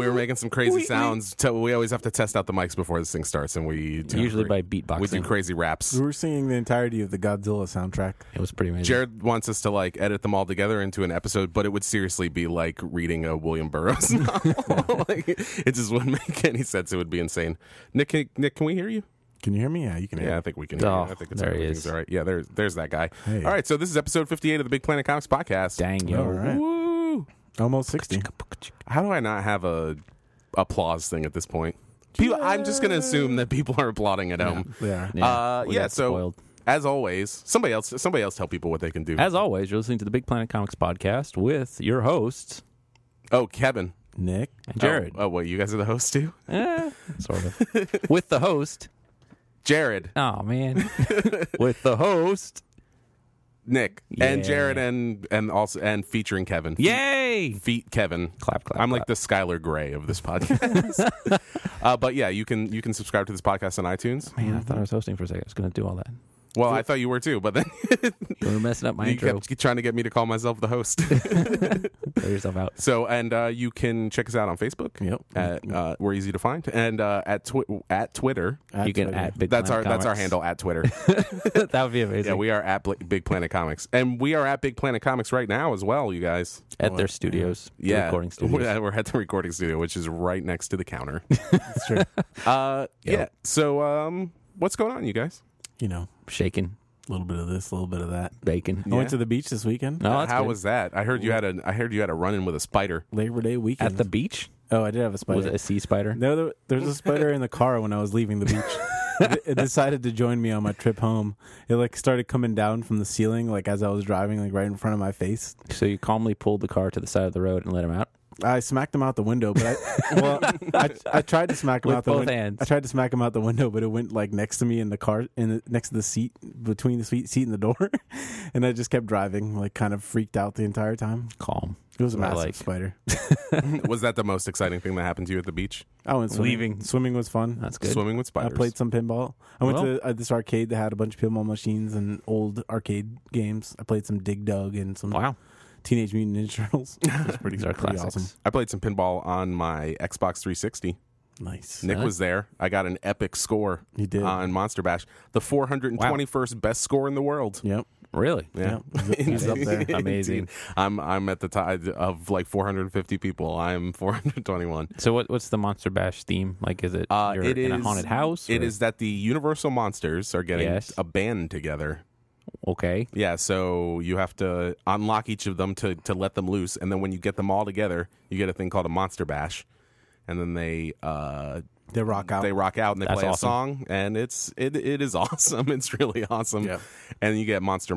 we were making some crazy sounds. We always have to test out the mics before this thing starts, and we Usually by beatboxing. we do crazy raps. We were singing the entirety of the Godzilla soundtrack. It was pretty amazing. Jared wants us to like edit them all together into an episode, but it would seriously be like reading a William Burroughs novel. Like, it just wouldn't make any sense. It would be insane. Nick, can we hear you? Can you hear me? Yeah, you can hear Yeah, me. I think we can hear you. I think it's there he everything's is. all right. Yeah, there's that guy. Hey. All right, so this is episode 58 of the Big Planet Comics podcast. Dang, yo. All right. Woo! Almost 60. How do I not have a applause thing at this point? People, I'm just going to assume that people are applauding at home. Yeah. We got So spoiled. as always, somebody else tell people what they can do. As always, you're listening to the Big Planet Comics podcast with your hosts, Oh, Kevin. Nick. and Jared. Oh, wait, you guys are the hosts too? Sort of. With the host. Jared, Oh, man. With the host. Nick, and Yeah. Jared, and featuring Kevin. Yay! Feet Kevin. Clap, clap, I'm like clap. the Skylar Gray of this podcast. But yeah, you can subscribe to this podcast on iTunes. Man, I thought I was hosting for a second. I was going to do all that. Well, I thought you were too, but then You were messing up my you intro. kept trying to get me to call myself the host. Play yourself out. So, and you can check us out on Facebook. Yep. We're easy to find, and at Twitter. You can at Big That's our Planet Comics. handle at Twitter. That would be amazing. Yeah, we are at Big Planet Comics, and we are at Big Planet Comics right now as well, you guys. At their studios. The Yeah, recording studios. We're at the recording studio, which is right next to the counter. That's true. Yeah. So, what's going on, you guys? You know, Shaking. a little bit of this, a little bit of that. Bacon. I went to the beach this weekend. No, that's How good. was that? I heard you had a run in with a spider. Labor Day weekend. At the beach? Oh, I did have a spider. Was it a sea spider? No, there's a spider in the car when I was leaving the beach. It decided to join me on my trip home. It like started coming down from the ceiling, like as I was driving, like right in front of my face. So you calmly pulled the car to the side of the road and let him out? I smacked him out the window, but I tried to smack him With out the both window. hands. I tried to smack him out the window, but it went like next to me in the car, next to the seat, between the seat and the door, and I just kept driving, like kind of freaked out the entire time. Calm. It was a What I massive like. spider. Was that the most exciting thing that happened to you at the beach? I went swimming. Leaving. Swimming was fun. That's good. Swimming with I spiders. played some pinball. I went Well. to this arcade that had a bunch of pinball machines and old arcade games. I played some Dig Dug and some Wow. Teenage Mutant Ninja Turtles. It was pretty, These are pretty classics. awesome. I played some pinball on my Xbox 360. Nice. Nick Nice. was there. I got an epic score You did. on Monster Bash. The 421st best score in the world. Yep. Really? Yeah. Yep. He's up there. Amazing. I'm at the top of like 450 people. I'm 421. So what's the Monster Bash theme? Like, is it you're It in a is- haunted house? It or- is that the Universal Monsters are getting Yes. a band together. Okay. Yeah, so you have to unlock each of them to let them loose, and then when you get them all together, you get a thing called a Monster Bash, and then they rock out. They rock out and they That's play awesome. a song, and it is awesome. It's really awesome. Yep. And you get monster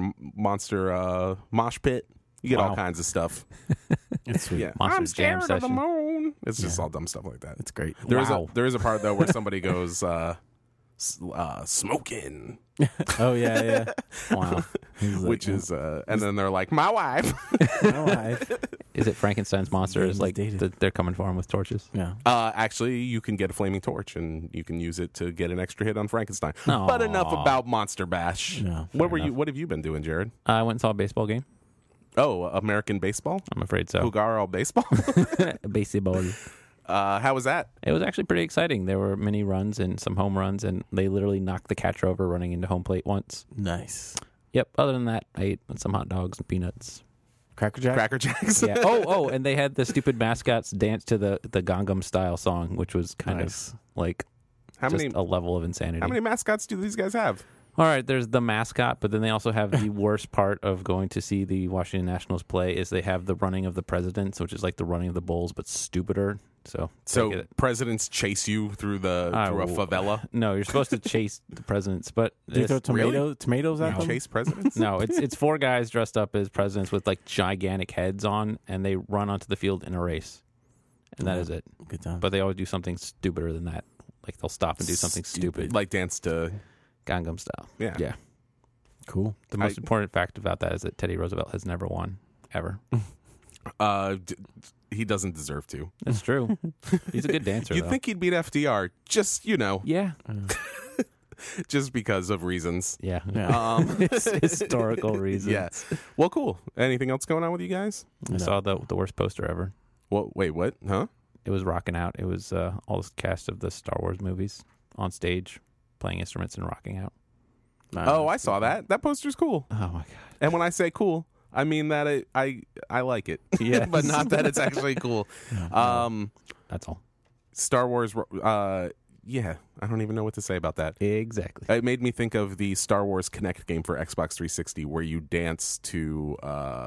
mosh pit. You get all Wow. kinds of stuff. It's sweet. Yeah, Monster I'm jam scared of the session. moon. It's just all dumb stuff like that. It's great. There is Wow. a part though where somebody goes smoking, Oh, yeah, Wow. He's like, which is and then they're like, my wife. my wife. Is it Frankenstein's monster? Game Is is like dated. they're coming for him with torches? Yeah. Actually, you can get a flaming torch and you can use it to get an extra hit on Frankenstein. Aw. But enough about Monster Bash. Yeah, What have you been doing, Jared? I went and saw a baseball game. Oh, American baseball, I'm afraid so. Hugaro baseball. Baseball. How was that? It was actually pretty exciting. There were many runs and some home runs, and they literally knocked the catcher over running into home plate once. Nice. Yep. Other than that, I ate some hot dogs and peanuts. Cracker Jack? Cracker Jacks. Yeah. Oh, and they had the stupid mascots dance to the Gangnam Style song, which was kind Nice. of like How just many a level of insanity. how many mascots do these guys have? All right, there's the mascot, but then they also have the worst part of going to see the Washington Nationals play is they have the running of the presidents, which is like the running of the bulls, but stupider. So So presidents chase you through through a favela. No, you're supposed to chase the presidents, but Do you throw it's- tomatoes at You them? chase presidents? no, it's four guys dressed up as presidents with like gigantic heads on, and they run onto the field in a race, and that is it. Good time. But they always do something stupider than that. Like they'll stop and do something stupid, Like dance to Gangnam Style. yeah. Yeah. Cool. The most important fact about that is that Teddy Roosevelt has never won ever. He doesn't deserve to. That's true. He's a good dancer. You'd though. think he'd beat FDR, just Yeah. just because of reasons. Yeah. Yeah. It's historical reasons. Yeah. Well, cool. Anything else going on with you guys? I saw the worst poster ever. Well, wait, what? Huh? It was rocking out. It was all the cast of the Star Wars movies on stage, playing instruments and rocking out. Oh, I saw that. That poster's cool. Oh my god! And when I say cool, I mean that I like it. Yes. But not that it's actually cool. That's all. Star Wars. Yeah, I don't even know what to say about that. Exactly. It made me think of the Star Wars Kinect game for Xbox 360, where you dance to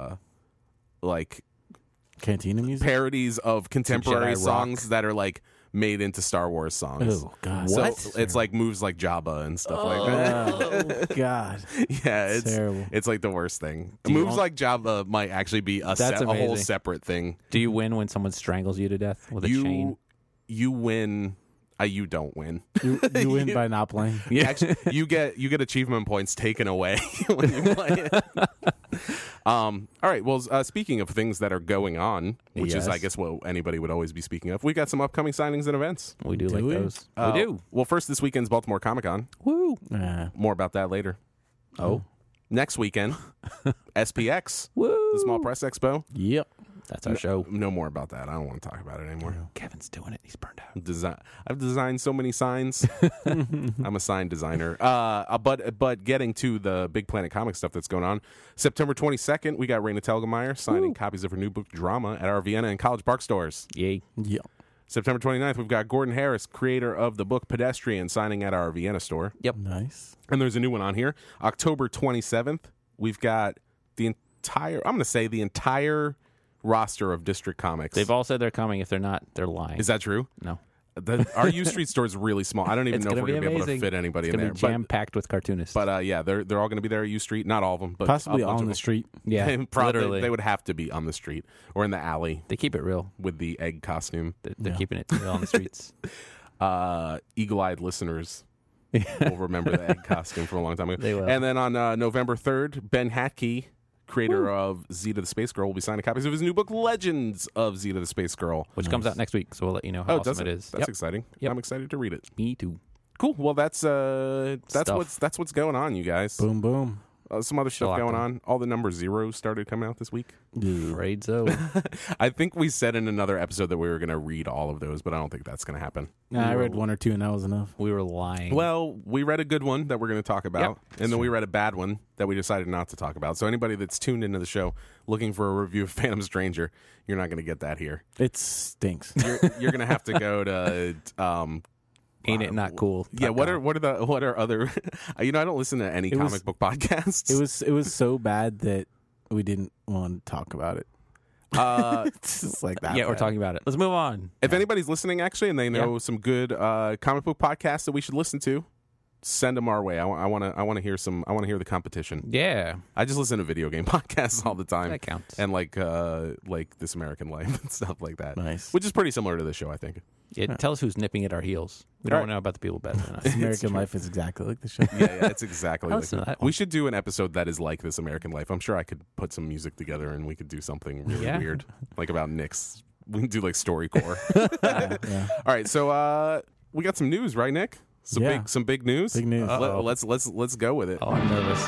like Cantina music. parodies of contemporary Jedi songs rock. that are like made into Star Wars songs. Oh God! So What? it's like moves like Jabba and stuff like that. Oh God! Yeah, it's Terrible. It's like the worst thing. you Moves want- like Jabba might actually be a That's whole amazing. separate thing. Do you win when someone strangles you to death with a chain? You win. You don't win. You win by not playing. Yeah. Actually, you get achievement points taken away when you play it. All right. Well, speaking of things that are going on, which is, I Yes. guess, what anybody would always be speaking of, we got some upcoming signings and events. We do Do like we? those. We do. Well, first this weekend's Baltimore Comic-Con. Woo. More about that later. Oh. Next weekend, SPX, Woo. the Small Press Expo. Yep. That's our show. No more about that. I don't want to talk about it anymore. Kevin's doing it. He's burned out. I've designed so many signs. I'm a sign designer. But getting to the Big Planet Comics stuff that's going on, September 22nd, we got Raina Telgemeier signing copies of her new book Drama at our Vienna and College Park stores. Yay. Yep. September 29th, we've got Gordon Harris, creator of the book Pedestrian, signing at our Vienna store. Yep. Nice. And there's a new one on here. October 27th, we've got the entire roster of District Comics. They've all said they're coming. If they're not, they're lying. Is that true? No. Our U Street store is really small. I don't even It's know if gonna we're be going to be able to amazing. fit anybody It's in gonna there. be jam packed with cartoonists. But yeah, they're all going to be there at U Street. Not all of them, but Possibly a bunch on of the them. street. yeah, literally. They would have to be on the street or in the alley They keep it real. with the egg costume. They're Yeah. keeping it real on the streets. Eagle-eyed listeners will remember the egg costume from a long time ago. They will. And then on November 3rd, Ben Hatke, creator of Zeta the Space Girl, will be signing copies of his new book, Legends of Zeta the Space Girl. Which comes out next week, so we'll let you know how does awesome it is. That's exciting. Yep. I'm excited to read it. Me too. Cool. Well, that's Stuff. what's going on, you guys. Boom, boom. Some other stuff Shock going them. on. All the number zeros started coming out this week. Afraid so. I think we said in another episode that we were going to read all of those, but I don't think that's going to happen. Nah, I read one or two, and that was enough. We were lying. Well, we read a good one that we're going to talk about, and then we read a bad one that we decided not to talk about. So anybody that's tuned into the show looking for a review of Phantom Stranger, you're not going to get that here. It stinks. You're going to have to go to Ain't it not cool? yeah. What are other? I don't listen to any comic was- book podcasts. It was so bad that we didn't want to talk about it. It's just like that. Yeah, we're bad. talking about it. Let's move on. If anybody's listening, actually, and they know some good comic book podcasts that we should listen to, send them our way. I want to hear some. I want to hear the competition. Yeah, I just listen to video game podcasts all the time, that counts. and like This American Life and stuff like that, Nice. which is pretty similar to the show, I think. Yeah, tell us who's nipping at our heels. We All don't right. know about the people better than us. American Life is exactly like the show. Yeah, it's exactly I'll like listen to that. that one. We should do an episode that is like This American Life. I'm sure I could put some music together and we could do something really Yeah. weird, like about Nick's. We can do like StoryCorps. Yeah. All right, so we got some news, right, Nick? Some Yeah. big news. Big news. Uh-oh. Let's go with it. Oh, I'm nervous.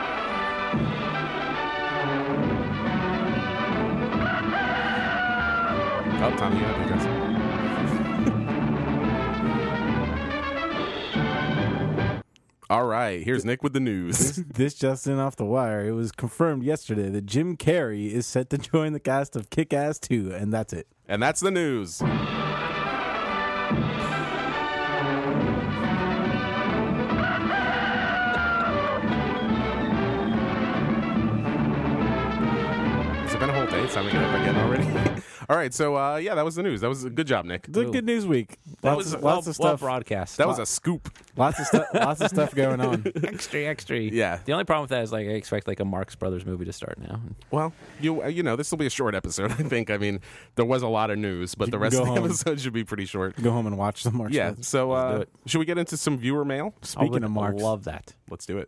Oh, Tommy, you have guys. All right, here's Nick with the news. This just in off the wire. It was confirmed yesterday that Jim Carrey is set to join the cast of Kick-Ass 2, and that's it. And that's the news. Has it been a whole day? It's time to get up again already. All right, so that was the news. That was a good job, Nick. It's a good news week. That Lots was of Well stuff. broadcast. That was a scoop. Lots of stuff going on. extra. Yeah. The only problem with that is like I expect like a Marx Brothers movie to start now. Well, you know, this will be a short episode, I think. I mean, there was a lot of news, but You the can rest go of the home. episode should be pretty short. Go home and watch some more. Yeah, shows. so Let's do it. should we get into some viewer mail? Speaking of Marx, love that. Let's do it.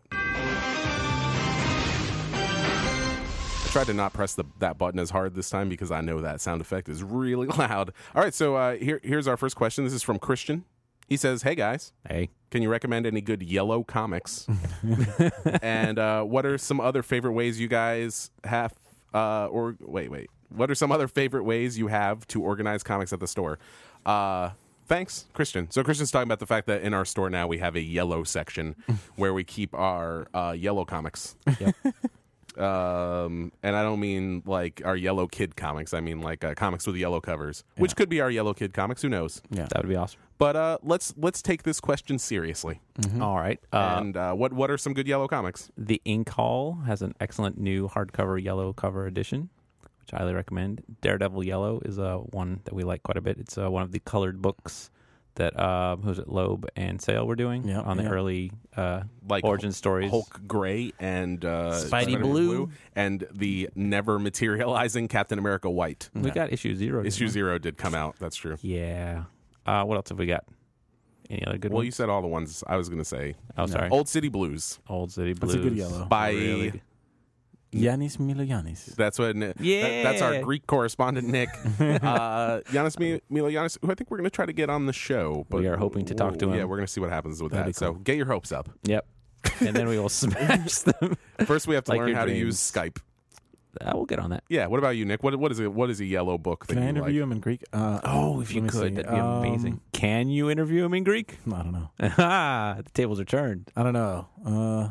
I tried to not press that button as hard this time because I know that sound effect is really loud. All right, so here's our first question. This is from Christian. He says, "Hey guys, Hey, can you recommend any good yellow comics? And what are some other favorite ways you guys have? Or wait, What are some other favorite ways you have to organize comics at the store? Thanks, Christian. So Christian's talking about the fact that in our store now we have a yellow section where we keep our yellow comics. Yep. And I don't mean like our yellow kid comics. I mean like comics with yellow covers, which could be our yellow kid comics. Who knows? Yeah. That would be awesome. But let's take this question seriously. All right. And what are some good yellow comics? The Ink Hall has an excellent new hardcover yellow cover edition, which I highly recommend. Daredevil Yellow is one that we like quite a bit. It's one of the colored books that who's it, Loeb and Sale were doing on the early Like origin stories. Hulk Gray and Spidey Blue. and the never materializing Captain America White. We got issue 0. Issue 0 did come out. That's true. Yeah. What else have we got? Any other good Well, ones? you said all the ones I was going to say. Oh, sorry. Old City Blues. Old City Blues. That's a good yellow. By Really? Yanis Miloyanis. That's what. That's our Greek correspondent Nick. Giannis Miloyanis, who I think we're going to try to get on the show. But We are hoping to talk to him. Yeah, we're going to see what happens with That'd that. be So cool. get your hopes up. Yep. And then we will smash them. First, we have to Like learn your how to dreams. use Skype. We'll get on that. Yeah. What about you, Nick? What is it? What is a yellow book that Can I you interview like? him in Greek? Oh, if you let me could, see. that'd be amazing. Can you interview him in Greek? I don't know. The tables are turned. I don't know.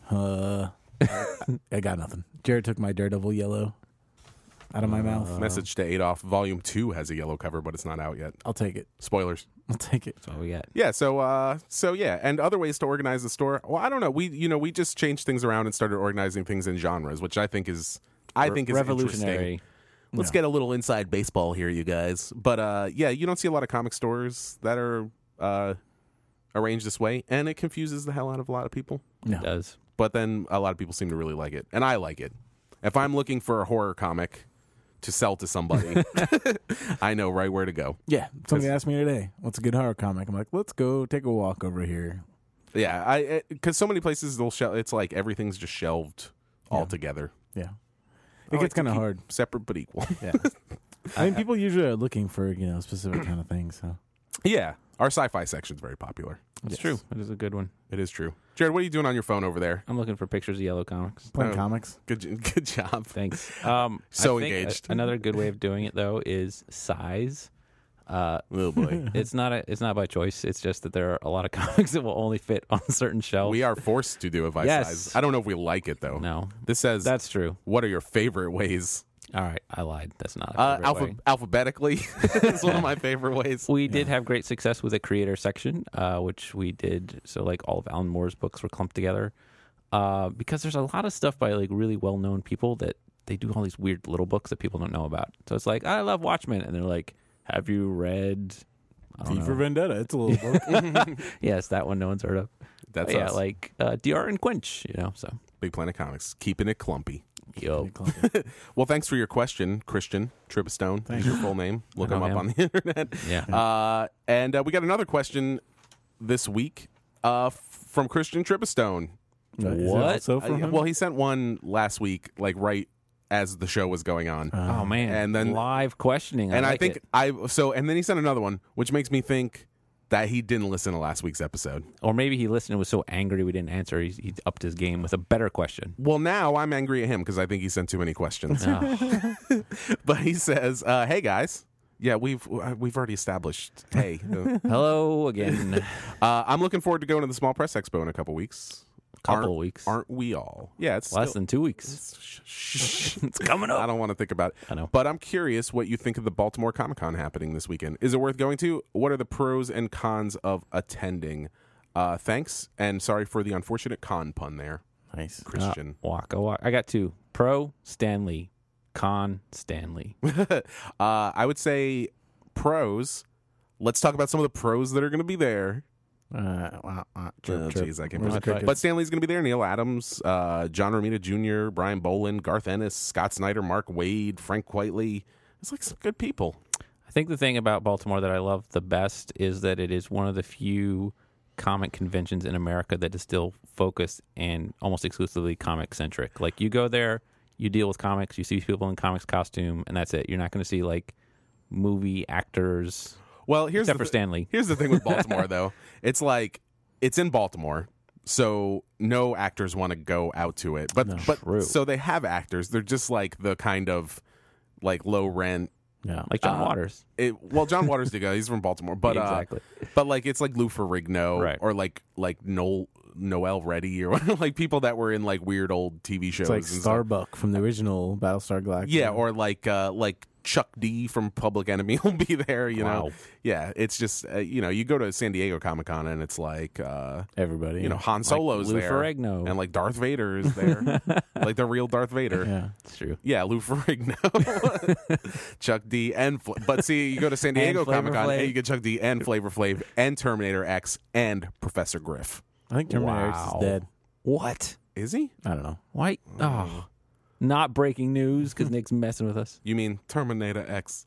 I got nothing. Jared took my Daredevil yellow out of my mouth. Message to Adolf. Volume 2 has a yellow cover, but it's not out yet. I'll take it. Spoilers. I'll take it. That's all we got. Yeah, so yeah, and other ways to organize the store. Well, I don't know. We just changed things around and started organizing things in genres, which I think is Revolutionary. interesting. Let's get a little inside baseball here, you guys. But yeah, you don't see a lot of comic stores that are arranged this way, and it confuses the hell out of a lot of people. No. It does. But then a lot of people seem to really like it, and I like it. If I'm looking for a horror comic to sell to somebody, I know right where to go. Yeah. Somebody asked me today, what's a good horror comic? I'm like, let's go take a walk over here. Yeah, because so many places they'll it's like everything's just shelved altogether. Yeah. I It gets like to kind of keep hard. separate but equal. Yeah. I mean, people usually are looking for, specific kind of things. So Yeah, our sci-fi section's very popular. It's Yes. true. It is a good one. It is true. Jared, what are you doing on your phone over there? I'm looking for pictures of yellow comics. playing Oh. comics. Good job. Thanks. So I think engaged. Another good way of doing it though is size. Oh boy. It's not by choice. It's just that there are a lot of comics that will only fit on certain shelves. We are forced to do it by Yes. size. I don't know if we like it though. No, This says that's true. what are your favorite ways? All right, I lied. That's not a favorite way. Alphabetically is one of my favorite ways. We did have great success with a creator section, which we did. So like all of Alan Moore's books were clumped together because there's a lot of stuff by like really well-known people that they do all these weird little books that people don't know about. So it's like, I love Watchmen. And they're like, have you read... I don't V for know. Vendetta. It's a little book. Yes, that one no one's heard of. That's Yeah, us. like DR and Quench, so. Big Planet Comics, keeping it clumpy. Yo. Well, thanks for your question, Christian Tribistone. Thanks your full name. Look I him know up him. on the internet. Yeah. And we got another question this week from Christian Tribistone. What? So from him? Well, he sent one last week, like right as the show was going on. Oh, man. and then- live questioning. and I like think it. and then he sent another one, which makes me think that he didn't listen to last week's episode. Or maybe he listened and was so angry we didn't answer. He upped his game with a better question. Well, now I'm angry at him because I think he sent too many questions. Oh. But he says, "Hey guys, yeah, we've already established. Hey, Hello again. I'm looking forward to going to the Small Press Expo in a couple weeks. Couple of weeks. Aren't we all? Yeah, it's Less still, than 2 weeks. it's coming up. I don't want to think about it. I know. But I'm curious what you think of the Baltimore Comic Con happening this weekend. Is it worth going to? What are the pros and cons of attending? Thanks, and sorry for the unfortunate con pun there, Nice. Christian. Walk. I got 2. Pro, Stanley. Con, Stanley. I would say pros. Let's talk about some of the pros that are going to be there. Trip. Jeez, I can't Where's believe the it. crickets? But Stanley's going to be there. Neil Adams, John Romita Jr., Brian Boland, Garth Ennis, Scott Snyder, Mark Waid, Frank Whiteley. It's like some good people. I think the thing about Baltimore that I love the best is that it is one of the few comic conventions in America that is still focused and almost exclusively comic centric. Like you go there, you deal with comics, you see people in comics costume, and that's it. You're not going to see like movie actors, Well, except for Stanley. Here's the thing with Baltimore, though. It's like it's in Baltimore, so no actors want to go out to it. But True. so they have actors. They're just like the kind of like low rent. Yeah. Like John Waters. Well, John Waters did go. He's from Baltimore, but Exactly. but like it's like Lou Ferrigno, Right. or like Noel Reddy, or like people that were in like weird old TV shows. It's like and stuff. Starbuck from the original Battlestar Galactica. Yeah, or like Chuck D from Public Enemy will be there. You know, Wow. yeah. It's just you go to San Diego Comic Con and it's like everybody. Han Solo's Lou there, Ferrigno. and like Darth Vader is there, like the real Darth Vader. Yeah. It's true. Yeah, Lou Ferrigno, Chuck D, but see, you go to San Diego Flavor Comic Con Flav. and you get Chuck D and Flavor Flav and Terminator X and Professor Griff. I think Terminator X Wow. is dead. What? Is he? I don't know. Why? Oh, not breaking news because Nick's messing with us. You mean Terminator X?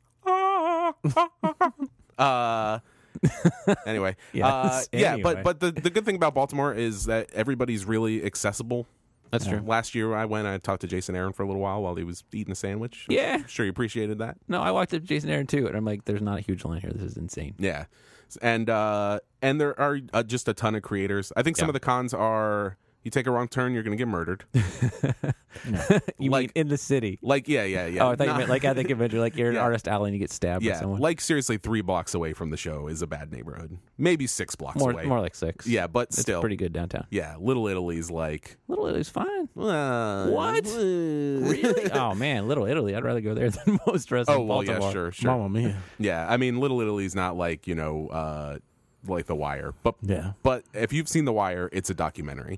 Anyway, Yes, yeah, anyway. but the good thing about Baltimore is that everybody's really accessible. That's true. Last year I talked to Jason Aaron for a little while he was eating a sandwich. Yeah. I'm sure you appreciated that. No, I walked up to Jason Aaron too, and I'm like, "There's not a huge line here. This is insane." Yeah, and there are just a ton of creators. I think some Yeah. of the cons are you take a wrong turn, you're going to get murdered. You Like- mean in the city? Like yeah. Oh, I thought you Not- meant like at the convention, like you're an Yeah. artist alley and you get stabbed by yeah, someone. like seriously, 3 blocks away from the show is a bad neighborhood. Maybe 6 blocks away. more like 6. Yeah, but it's still, pretty good downtown. yeah. Little Italy's like Little Italy's fine. what? Really? Oh man, Little Italy. I'd rather go there than most rest Oh of well, Baltimore. yeah, sure. Mamma mia. Yeah, I mean, Little Italy's not like like The Wire, but Yeah. but if you've seen The Wire, it's a documentary.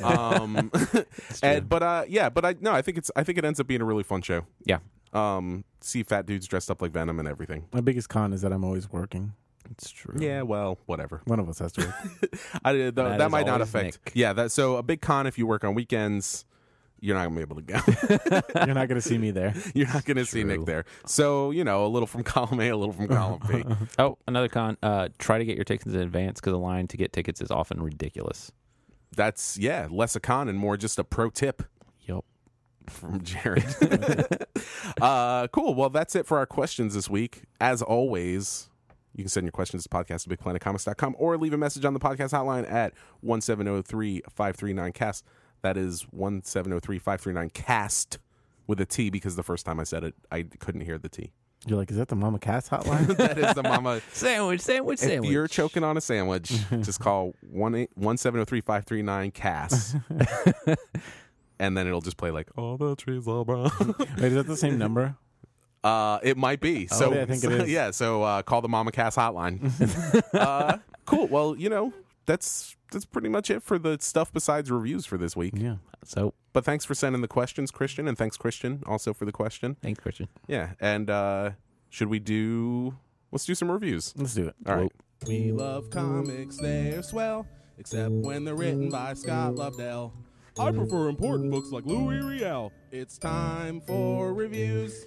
But I think it ends up being a really fun show. Yeah, See fat dudes dressed up like Venom and everything. My biggest con is that I'm always working. it's true. Yeah, well, whatever. One of us has to work. That is might not always affect. Nick. Yeah, so a big con if you work on weekends, you're not gonna be able to go. You're not going to see me there. You're not gonna see Nick True. there. So a little from column A, a little from column B. Oh, another con. Try to get your tickets in advance because the line to get tickets is often ridiculous. That's less a con and more just a pro tip. Yep. From Jared. Cool. Well, that's it for our questions this week. As always, you can send your questions to podcast@bigplanetcomics.com or leave a message on the podcast hotline at 1-703-539-CAST. That is 1-703-539-CAST with a T because the first time I said it, I couldn't hear the T. You're like, is that the Mama Cass hotline? That is the mama. Sandwich. If you're choking on a sandwich, just call 1-703-539-CAST. And then it'll just play like, "Oh, the trees are brown." Wait, is that the same number? It might be. So yeah, I think it is. Yeah. So call the Mama Cass hotline. Cool. Well, that's pretty much it for the stuff besides reviews for this week. Yeah. So But thanks for sending the questions, Christian, and thanks, Christian, also for the question. thanks, Christian. Yeah. And let's do some reviews. Let's do it. All right. We love comics, they're swell, except when they're written by Scott Lobdell. I prefer important books like Louis Riel. It's time for reviews.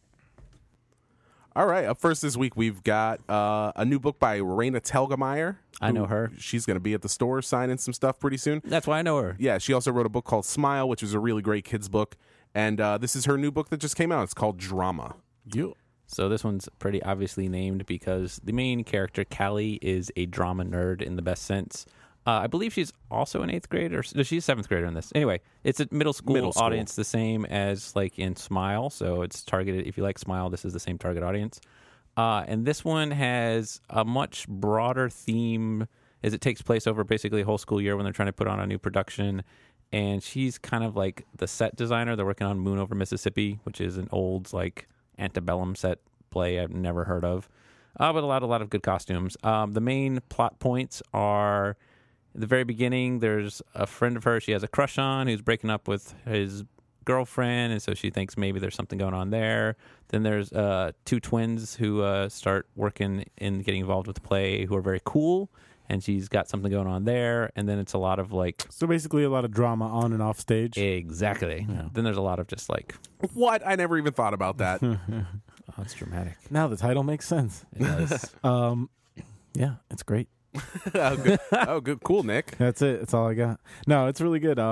All right. Up first this week, we've got a new book by Raina Telgemeier. I know her. She's going to be at the store signing some stuff pretty soon. That's why I know her. Yeah, she also wrote a book called Smile, which is a really great kids book. And this is her new book that just came out. It's called Drama. You. So this one's pretty obviously named because the main character, Callie, is a drama nerd in the best sense. I believe she's also an 8th grader. No, she's a 7th grader in this. Anyway, it's a middle school audience, the same as like in Smile. So it's targeted. If you like Smile, this is the same target audience. And this one has a much broader theme as it takes place over basically a whole school year when they're trying to put on a new production. And she's kind of like the set designer. They're working on Moon Over Mississippi, which is an old like antebellum set play I've never heard of. But a lot of good costumes. The main plot points are at the very beginning, there's a friend of hers she has a crush on who's breaking up with his girlfriend, and so she thinks maybe there's something going on there. Then there's 2 twins who start working in getting involved with the play who are very cool, and she's got something going on there. And then it's a lot of like... So basically a lot of drama on and off stage. Exactly. Yeah. Then there's a lot of just like... What? I never even thought about that. Oh, it's dramatic. Now the title makes sense. It does. Yeah, it's great. Oh, good. Oh, good. Cool, Nick. That's it. That's all I got. No, it's really good.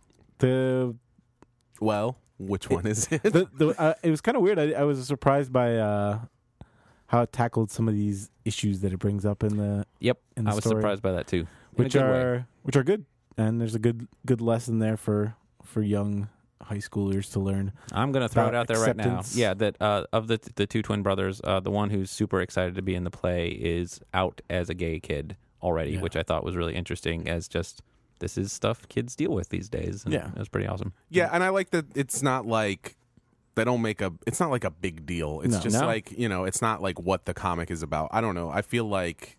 Well, which one is it? It was kind of weird. I was surprised by how it tackled some of these issues that it brings up in the Yep. in the I was story, surprised by that too. In a which good way. are good, and there's a good lesson there for young high schoolers to learn. I'm going to throw it About out there right now. acceptance. Yeah, that of the two twin brothers, the one who's super excited to be in the play is out as a gay kid already, Yeah. which I thought was really interesting as just this is stuff kids deal with these days. And Yeah. it was pretty awesome. Yeah, and I like that it's not like they don't make it's not like a big deal. It's No. just No. like, it's not like what the comic is about. I don't know. I feel like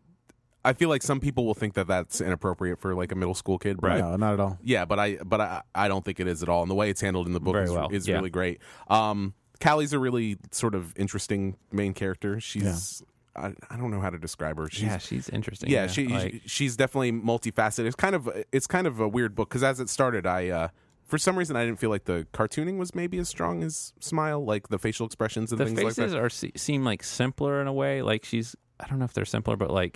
some people will think that that's inappropriate for like a middle school kid, but No, not at all. yeah, but I don't think it is at all. And the way it's handled in the book Very well, is yeah. really great. Callie's a really sort of interesting main character. She's I don't know how to describe her. She's interesting. Yeah, Like, she's definitely multifaceted. It's kind of a weird book because as it started, I for some reason I didn't feel like the cartooning was maybe as strong as Smile, like the facial expressions and the things like faces that. seem like simpler in a way. Like I don't know if they're simpler, but like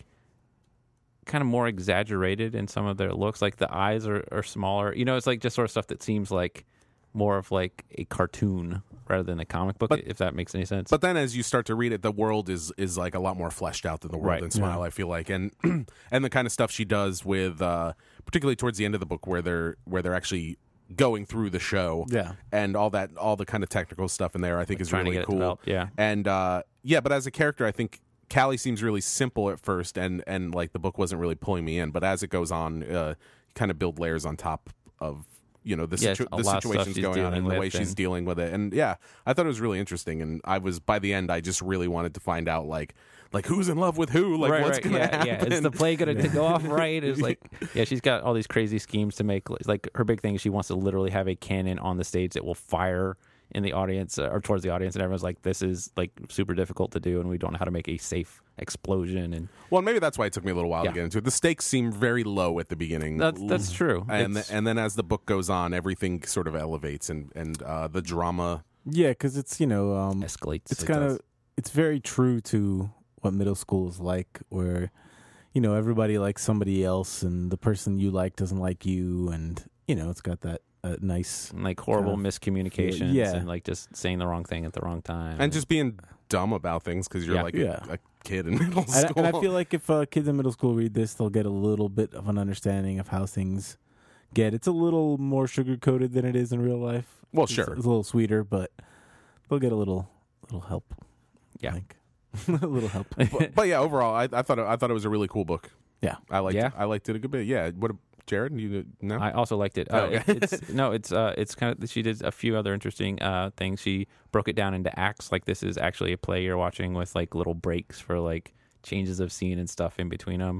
kind of more exaggerated in some of their looks. Like the eyes are smaller. It's like just sort of stuff that seems like more of like a cartoon rather than a comic book, if that makes any sense. But then as you start to read it, the world is like a lot more fleshed out than the world Right. in Smile, I feel like. And and the kind of stuff she does with particularly towards the end of the book where they're actually going through the show. Yeah. And all the kind of technical stuff in there I think is trying to really get it cool. developed, yeah. And but as a character I think Callie seems really simple at first and like the book wasn't really pulling me in, but as it goes on you kind of build layers on top of the Yeah, it's the a lot of stuff situations she's going on and dealing the way with she's and- dealing with it. And yeah, I thought it was really interesting. And by the end, I just really wanted to find out like who's in love with who, like what's going to happen. Yeah. Is the play going to go off right? It's like, yeah, she's got all these crazy schemes to make. Like her big thing is she wants to literally have a cannon on the stage that will fire in the audience or towards the audience, and everyone's like, this is like super difficult to do, and we don't know how to make a safe explosion. And Well, maybe that's why it took me a little while Yeah. to get into it. The stakes seem very low at the beginning. that's true. And It's- and then as the book goes on, everything sort of elevates and the drama. Yeah, because it's escalates. it's It kind does. of it's very true to what middle school is like, where everybody likes somebody else, and the person you like doesn't like you, and it's got that nice. like horrible kind miscommunications yeah. and like just saying the wrong thing at the wrong time. And just being dumb about things because you're Yeah. like Yeah. a kid in middle And, school. and I feel like if kids in middle school read this, they'll get a little bit of an understanding of how things get. It's a little more sugar coated than it is in real life. Well, It's sure. a little sweeter, but they'll get a little help. Yeah. Like, a little help. but yeah, overall, I thought it was a really cool book. Yeah. I liked Yeah. I liked it a good bit. Yeah. What, Jared? You know? I also liked it. Oh, okay. It's kind of, she did a few other interesting things. She broke it down into acts. Like this is actually a play you're watching with like little breaks for like changes of scene and stuff in between them.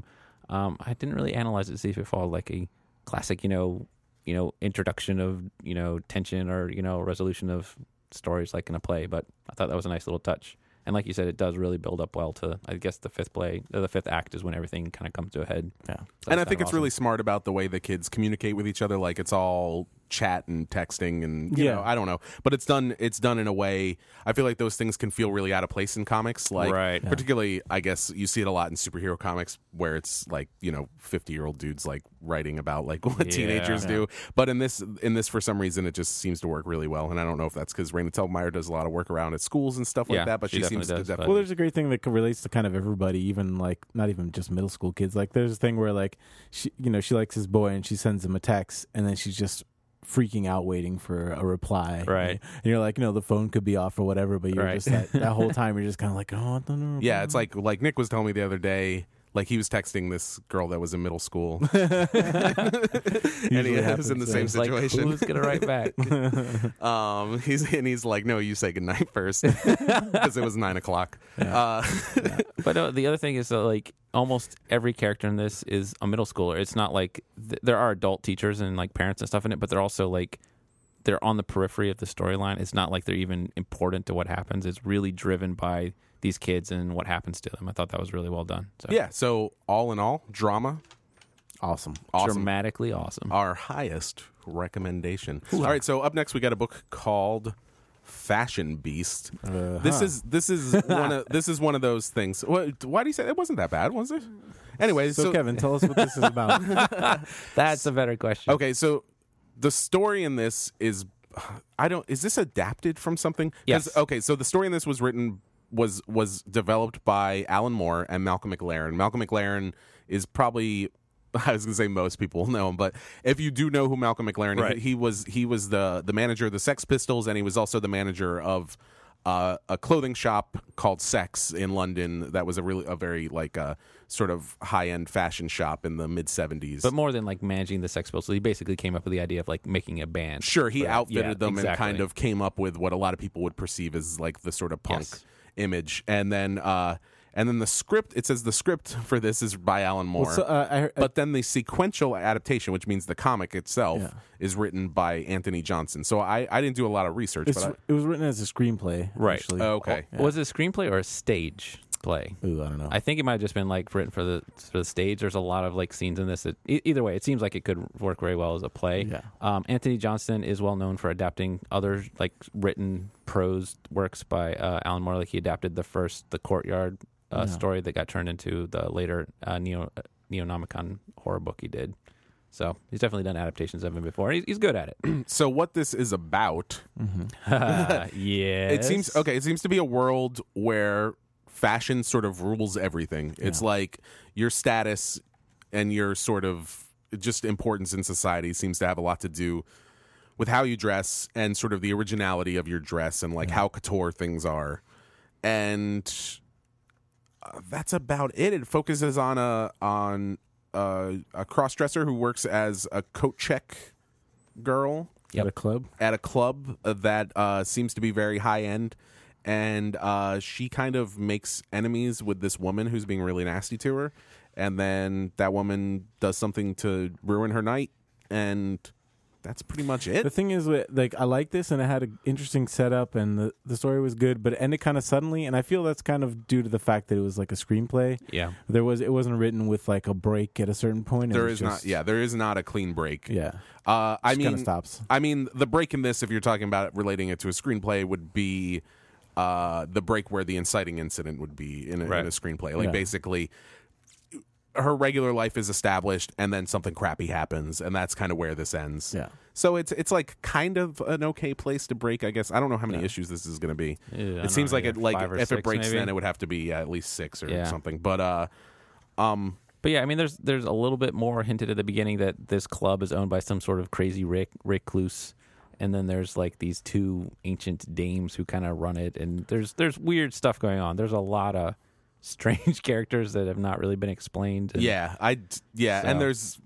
I didn't really analyze it to see if it followed like a classic, introduction of tension or resolution of stories like in a play. But I thought that was a nice little touch. And like you said, it does really build up well to, I guess, the fifth act is when everything kind of comes to a head. Yeah. So And that's I kind think of it's really smart about the way the kids communicate with each other. Like it's all chat and texting and Yeah. I don't know, but it's done in a way. I feel like those things can feel really out of place in comics. Like Right. Yeah. particularly, I guess you see it a lot in superhero comics where it's like 50-year-old dudes like writing about like what Yeah. teenagers do. But in this for some reason it just seems to work really well. And I don't know if that's because Raina Telgemeier does a lot of work around at schools and stuff like Yeah, that. But she she seems definitely to does, definitely. but- Well, there's a great thing that relates to kind of everybody, even like not even just middle school kids. Like there's a thing where like she likes this boy and she sends him a text, and then she's just freaking out waiting for a reply. Right. And you're like, the phone could be off or whatever, but you're Right. just that whole time you're just kind of like, oh, I don't know. Yeah, it's like Nick was telling me the other day. Like he was texting this girl that was in middle school, and he was happens, in the yeah. same It's like, situation. who's gonna write back? He's like, no, you say goodnight first because it was 9:00. But the other thing is that like almost every character in this is a middle schooler. It's not like there are adult teachers and like parents and stuff in it, but they're also like they're on the periphery of the storyline. It's not like they're even important to what happens. It's really driven by these kids and what happens to them. I thought that was really well done. So Yeah. So all in all, drama, Awesome. dramatically awesome. our highest recommendation. All right. So up next, we got a book called Fashion Beast. This is one of those things. Why do you say it wasn't that bad? Was it? Anyway, So, Kevin, tell us what this is about. That's a better question. Okay, so the story in this is is this adapted from something? 'Cause- Yes. Okay, so the story in this was developed by Alan Moore and Malcolm McLaren. Malcolm McLaren is probably I was going to say most people know him, but if you do know who Malcolm McLaren, Right. he was the manager of the Sex Pistols, and he was also the manager of a clothing shop called Sex in London. That was a very like sort of high end fashion shop in the mid 70s. But more than like managing the Sex Pistols, so he basically came up with the idea of like making a band. Sure, he But, outfitted yeah, them and exactly. kind of came up with what a lot of people would perceive as like the sort of punk Yes. image. And then the script, it says the script for this is by Alan Moore. Well, so, but then the sequential adaptation, which means the comic itself, Yeah. is written by Anthony Johnson. So I didn't do a lot of research. it was written as a screenplay. Right. Actually. Okay. Yeah. Was it a screenplay or a stage play? Ooh, I don't know. I think it might have just been like written for the stage. There's a lot of like scenes in this. Either way, it seems like it could work very well as a play. Yeah. Anthony Johnston is well known for adapting other like written prose works by Alan Moore. Like he adapted the Courtyard story that got turned into the later Neonomicon horror book he did. So he's definitely done adaptations of him before. He's good at it. So what this is about, Yeah, it seems to be a world where fashion sort of rules everything. It's like your status and your sort of just importance in society seems to have a lot to do with how you dress and sort of the originality of your dress and like how couture things are. And that's about it. It focuses on a cross-dresser who works as a coat check girl At a club. at a club that seems to be very high end, and she kind of makes enemies with this woman who's being really nasty to her, and then that woman does something to ruin her night, and that's pretty much The it. thing is, like, I like this, and it had an interesting setup, and the story was good, but it ended kind of suddenly, and I feel that's kind of due to the fact that it was like a screenplay. Yeah. It wasn't written with like a break at a certain point. There is not a clean break. Yeah. I Just mean, kinda stops. I mean, the break in this, if you're talking about relating it to a screenplay, would be the break where the inciting incident would be in a screenplay. Like Yeah. basically, her regular life is established, and then something crappy happens, and that's kind of where this ends. Yeah. So it's like kind of an okay place to break, I guess. I don't know how many issues this is going to be. Yeah, I It don't seems know, like it like 5 or if it 6 breaks, maybe? then it would have to be at least 6 or Yeah. something. But But yeah, I mean, there's a little bit more hinted at the beginning that this club is owned by some sort of crazy recluse, and then there's like these 2 ancient dames who kind of run it, and there's weird stuff going on. There's a lot of strange characters that have not really been explained. And and there's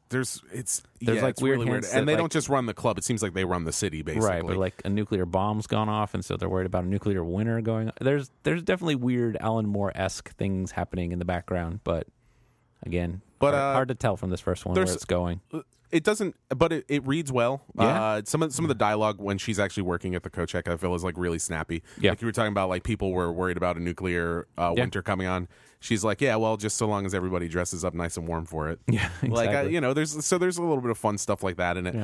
like it's weird really weird, hints and that, they like- don't just run the club. It seems like they run the city, basically. right, but like a nuclear bomb's gone off, and so they're worried about a nuclear winter going on. There's definitely weird Alan Moore-esque things happening in the background, but again, hard to tell from this first one where there's- it's going. It doesn't, but it reads well. Yeah. Some of the dialogue when she's actually working at the Kochek, I feel, is like really snappy. Yeah. Like you were talking about, like people were worried about a nuclear winter coming on. She's like, yeah, well, just so long as everybody dresses up nice and warm for it. Yeah, Like exactly. there's a little bit of fun stuff like that in it. Yeah.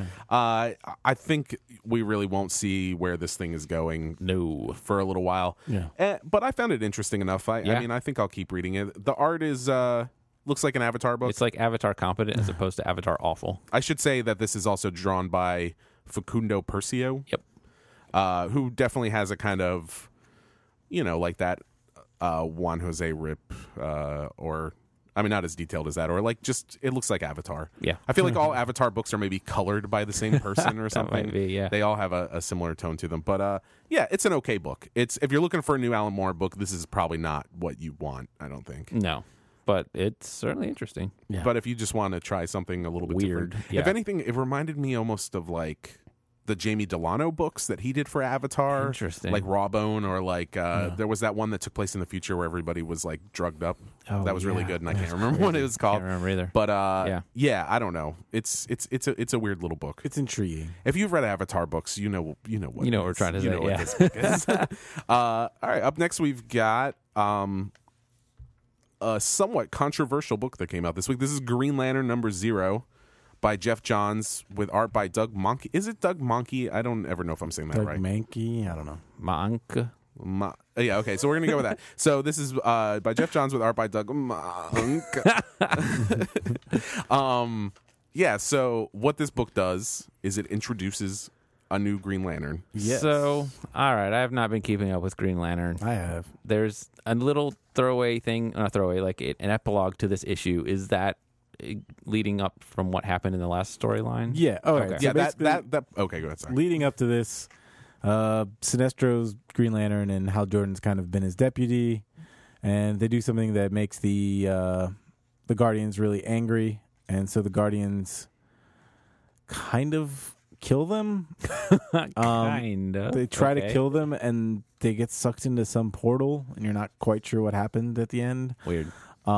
I think we really won't see where this thing is going No. for a little while. Yeah. But I found it interesting enough. I Yeah. mean, I think I'll keep reading it. The art is looks like an Avatar book. It's like Avatar competent as opposed to Avatar awful. I should say that this is also drawn by Facundo Percio. Yep. Who definitely has a kind of, like that Juan Jose Rip, or, I mean, not as detailed as that, or like just, it looks like Avatar. Yeah. I feel like all Avatar books are maybe colored by the same person or something. might be, yeah. They all have a similar tone to them. But yeah, it's an okay book. If you're looking for a new Alan Moore book, this is probably not what you want, I don't think. No. But it's certainly interesting. Yeah. But if you just want to try something a little bit Weird, different, yeah. if anything, it reminded me almost of like the Jamie Delano books that he did for Avatar. Interesting. Like Rawbone, or like there was that one that took place in the future where everybody was like drugged up. Oh, that was really yeah. good, and I can't remember what it was called. Can't remember either. But Yeah. I don't know. It's a weird little book. It's intriguing. If you've read Avatar books, you know what You know what we're trying to say, what yeah. this book is. All right, up next we've got a somewhat controversial book that came out this week. This is Green Lantern #0 by Jeff Johns with art by Doug Mahnke. Is it Doug Mahnke? I don't ever know if I'm saying that Doug right. Mankey, I don't know. Maank. Yeah, okay, so we're going to go with that. So this is by Jeff Johns with art by Doug Mahnke. Yeah, so what this book does is it introduces a new Green Lantern. Yes. So, all right, I have not been keeping up with Green Lantern. I have. There's a little throwaway thing, not throwaway, like an epilogue to this issue is that leading up from what happened in the last storyline? Yeah. All right. Okay. So Yeah, basically, that. Okay, go ahead. Sorry. leading up to this, Sinestro's Green Lantern and Hal Jordan's kind of been his deputy, and they do something that makes the Guardians really angry, and so the Guardians kind of kill them. Kind of. They try to kill them, and they get sucked into some portal, and you're not quite sure what happened at the end. Weird.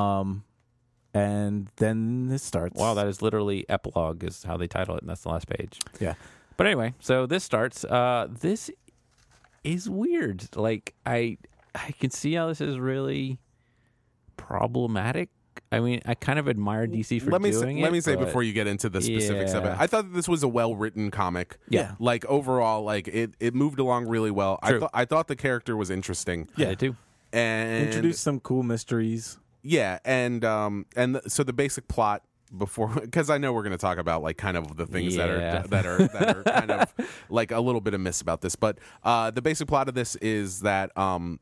And then this starts. Wow, that is literally epilogue is how they title it, and that's the last page. Yeah. But anyway, so this starts. This is weird. Like I can see how this is really problematic. I mean, I kind of admire DC for doing it. Let me say but- before you get into the specifics of it, Yeah. I thought that this was a well-written comic. Yeah. Like overall, like it moved along really well. True. I thought the character was interesting. I do. And Introduce some cool mysteries. yeah, so the basic plot before, because I know we're going to talk about like kind of the things Yeah. that are kind of like a little bit of miss about this, but the basic plot of this is that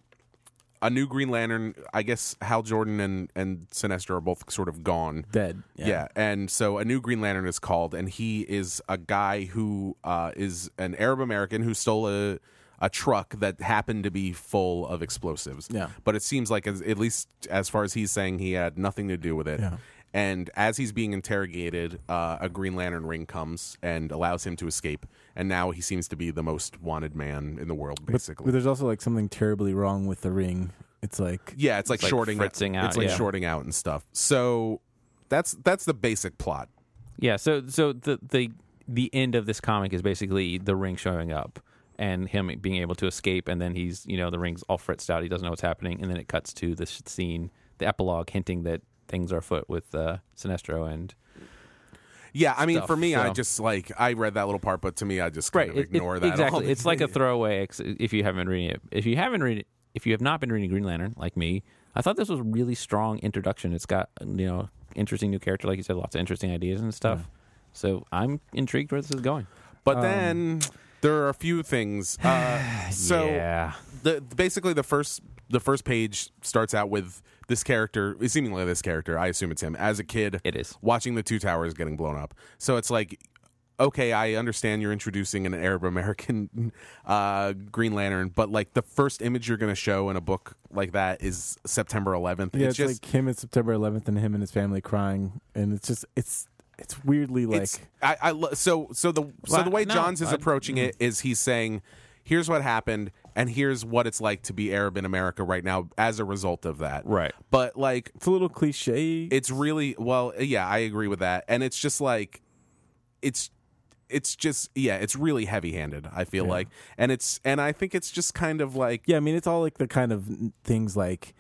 a new Green Lantern, I guess Hal Jordan and Sinestro are both sort of gone. Dead. Yeah. And so a new Green Lantern is called, and he is a guy who is an Arab American who stole a truck that happened to be full of explosives. Yeah. But it seems like, at least as far as he's saying, he had nothing to do with it. Yeah. And as he's being interrogated, a Green Lantern ring comes and allows him to escape. And now he seems to be the most wanted man in the world, basically. But there's also like something terribly wrong with the ring. It's like Yeah, it's like like shorting fritzing out, It's like yeah. shorting out and stuff. So that's the basic plot. Yeah, so the end of this comic is basically the ring showing up and him being able to escape, and then he's, the ring's all fritzed out, he doesn't know what's happening, and then it cuts to this scene, the epilogue hinting that things are afoot with Sinestro and Yeah, I mean, stuff, for me, I so- just I read that little part, but to me, I just kind of ignore that. exactly. all. It's like a throwaway if you haven't reading it. If you have not been reading Green Lantern like me, I thought this was a really strong introduction. It's got interesting new character, like you said, lots of interesting ideas and stuff. So I'm intrigued where this is going. But then there are a few things. So yeah. basically, the first page starts out with this character, seemingly this character, I assume it's him, as a kid. It is. Watching the two towers getting blown up. So it's like, okay, I understand you're introducing an Arab American Green Lantern, but like the first image you're going to show in a book like that is September 11th. yeah, it's just like him at September 11th and him and his family crying, and it's just it's weirdly like so the way no, Johns is approaching it is he's saying, here's what happened and here's what it's like to be Arab in America right now as a result of that. Right. But like it's a little cliche. it's really, well, yeah, I agree with that. And it's just like it's just, yeah, it's really heavy-handed, I feel like. And I think it's just kind of like, Yeah, I mean, it's all like the kind of things like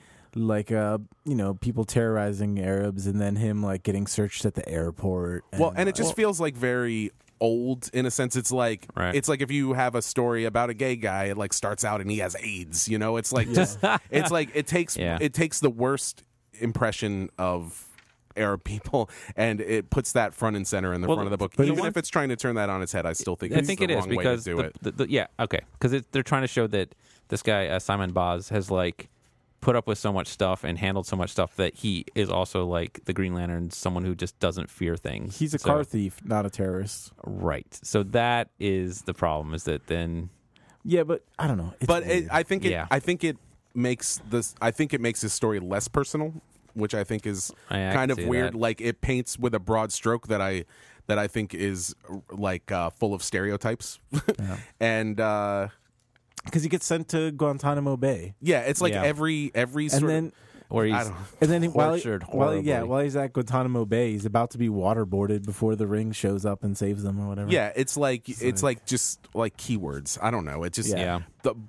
people terrorizing Arabs, and then him like getting searched at the airport. and it just feels like very old in a sense. It's like Right. it's like if you have a story about a gay guy, it like starts out and he has AIDS. It's like just it's like it takes the worst impression of Arab people and it puts that front and center in the front of the book. but Even if it's trying to turn that on its head, I still think I it's think the it is wrong way because to do it. because they're trying to show that this guy Simon Baz has like put up with so much stuff and handled so much stuff that he is also like the Green Lantern, someone who just doesn't fear things. he's a car thief, not a terrorist. Right. So that is the problem. Is that then? Yeah, but I don't know. It's But weird. I think Yeah. it makes his story less personal, which I think is I can kind of see weird. that. Like it paints with a broad stroke that I think is like full of stereotypes, and because he gets sent to Guantanamo Bay, yeah, it's like Yeah. every and sort then of, Or I he's don't know. and then tortured horribly. while he's at Guantanamo Bay, he's about to be waterboarded before the ring shows up and saves them or whatever. Yeah, it's like just like keywords. I don't know. It just Yeah.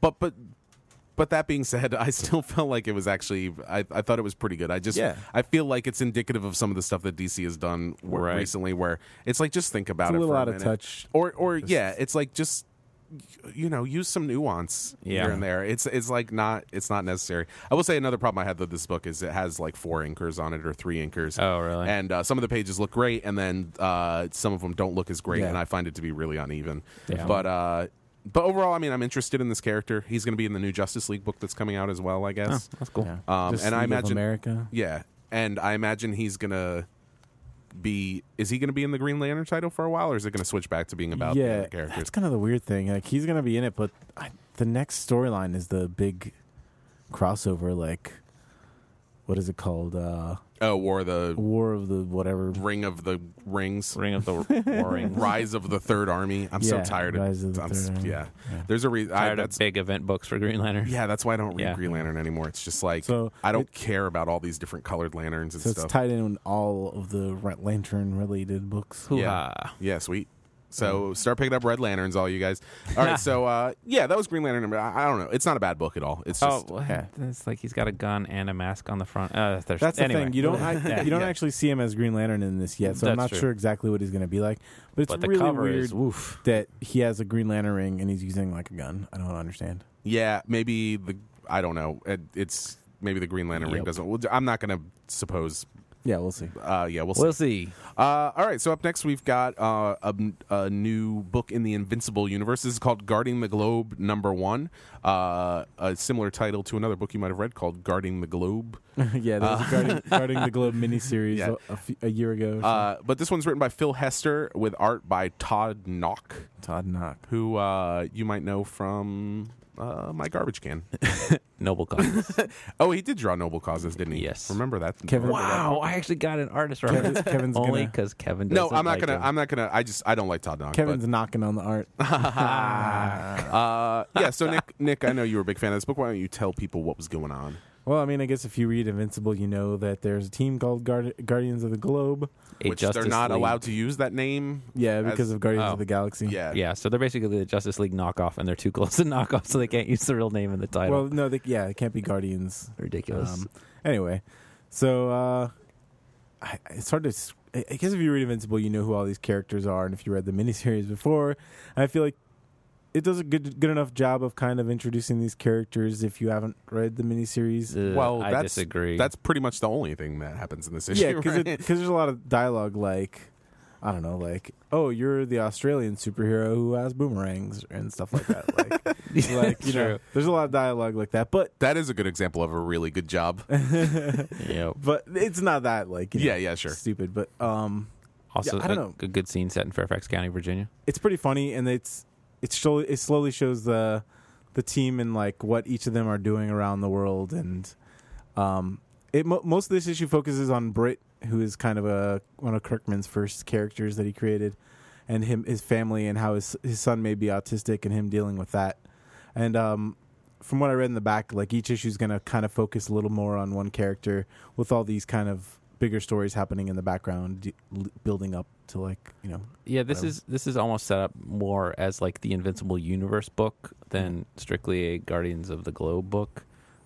But that being said, I still felt like it was actually. I thought it was pretty good. I feel like it's indicative of some of the stuff that DC has done Right. recently, where it's like just think about It's a it little for out of minute. touch. Or yeah, it's like just use some nuance Yeah. here and there. It's like not necessary. I will say another problem I had with this book is it has like 4 inkers on it or 3 inkers. Oh, really? And some of the pages look great, and then some of them don't look as great, Yeah. and I find it to be really uneven. Yeah. But overall, I mean, I'm interested in this character. He's going to be in the new Justice League book that's coming out as well, I guess. that's cool. Yeah. And I Justice League of imagine America. Yeah, and I imagine he's gonna be? Is he going to be in the Green Lantern title for a while, or is it going to switch back to being about the other characters? That's kind of the weird thing. Like he's gonna be in it, but the next storyline is the big crossover. Like, what is it called? War of the whatever. Ring of the Rings. Ring of the Warring. Rise of the Third Army. I'm so Yeah, tired Rise of of the I'm Third Army. yeah. Yeah. There's a reason. Tired of big event books for Green Lantern. Yeah, that's why I don't read Yeah. Green Lantern anymore. It's just like So I don't care about all these different colored lanterns and So stuff. it's tied in with all of the Lantern related books. Hoo-ha. Yeah, sweet. So start picking up Red Lanterns, all you guys. All right, so yeah, that was Green Lantern. I don't know. It's not a bad book at all. It's just yeah. It's like he's got a gun and a mask on the front. That's the anyway. thing. You don't Yeah. actually see him as Green Lantern in this yet, so I'm That's not true. sure exactly what he's going to be like. But it's But the really cover weird is woof. that he has a Green Lantern ring and he's using like a gun. I don't understand. yeah, maybe I don't know. It's maybe the Green Lantern ring Yep. doesn't. Well, I'm not going to suppose. Yeah, we'll see. Yeah, we'll see. We'll see. All right, so up next we've got a new book in the Invincible universe. This is called Guarding the Globe #1. A similar title to another book you might have read called Guarding the Globe. Yeah, there was a Guarding the Globe miniseries Yeah. a year ago. or something. But this one's written by Phil Hester with art by Todd Knock, Todd Knock. who you might know from My Garbage Can. Noble causes. Oh, he did draw Noble Causes, didn't he? Yes. Remember that? Kevin- Remember that? Wow, I actually got an artist reference. Kevin's Only gonna- because Kevin. No, doesn't I'm not like gonna. him. I'm not gonna. I don't like Todd Knock. Kevin's knocking on the art. Yeah. So Nick, I know you were a big fan of this book. Why don't you tell people what was going on? Well, I mean, I guess if you read Invincible, you know that there's a team called Guardians of the Globe. A Which they're Justice not League. allowed to use that name. Yeah, because As- of Guardians oh. of the Galaxy. Yeah. Yeah, so they're basically the Justice League knockoff, and they're too close to knockoff, so they can't use the real name in the title. Well, no, it can't be Guardians. Ridiculous. Anyway, so it's hard to. I guess if you read Invincible, you know who all these characters are, and if you read the miniseries before, I feel like it does a good enough job of kind of introducing these characters. If you haven't read the miniseries, Well, I that's disagree. That's pretty much the only thing that happens in this issue. yeah, because right? there's a lot of dialogue like. I don't know, like, oh, you're the Australian superhero who has boomerangs and stuff like that. Like you know, True. there's a lot of dialogue like that, but that is a good example of a really good job. Yep. but it's not that like you know, Yeah, sure. stupid. But Also, yeah, I don't know. a good scene set in Fairfax County, Virginia. it's pretty funny, and it slowly shows the team and like what each of them are doing around the world, and most of this issue focuses on Britt, who is kind of one of Kirkman's first characters that he created, and his family, and how his son may be autistic, and him dealing with that. And from what I read in the back, like each issue is going to kind of focus a little more on one character, with all these kind of bigger stories happening in the background, building up to like Yeah, this Whatever. is all almost set up more as like the Invincible Universe book than strictly a Guardians of the Globe book.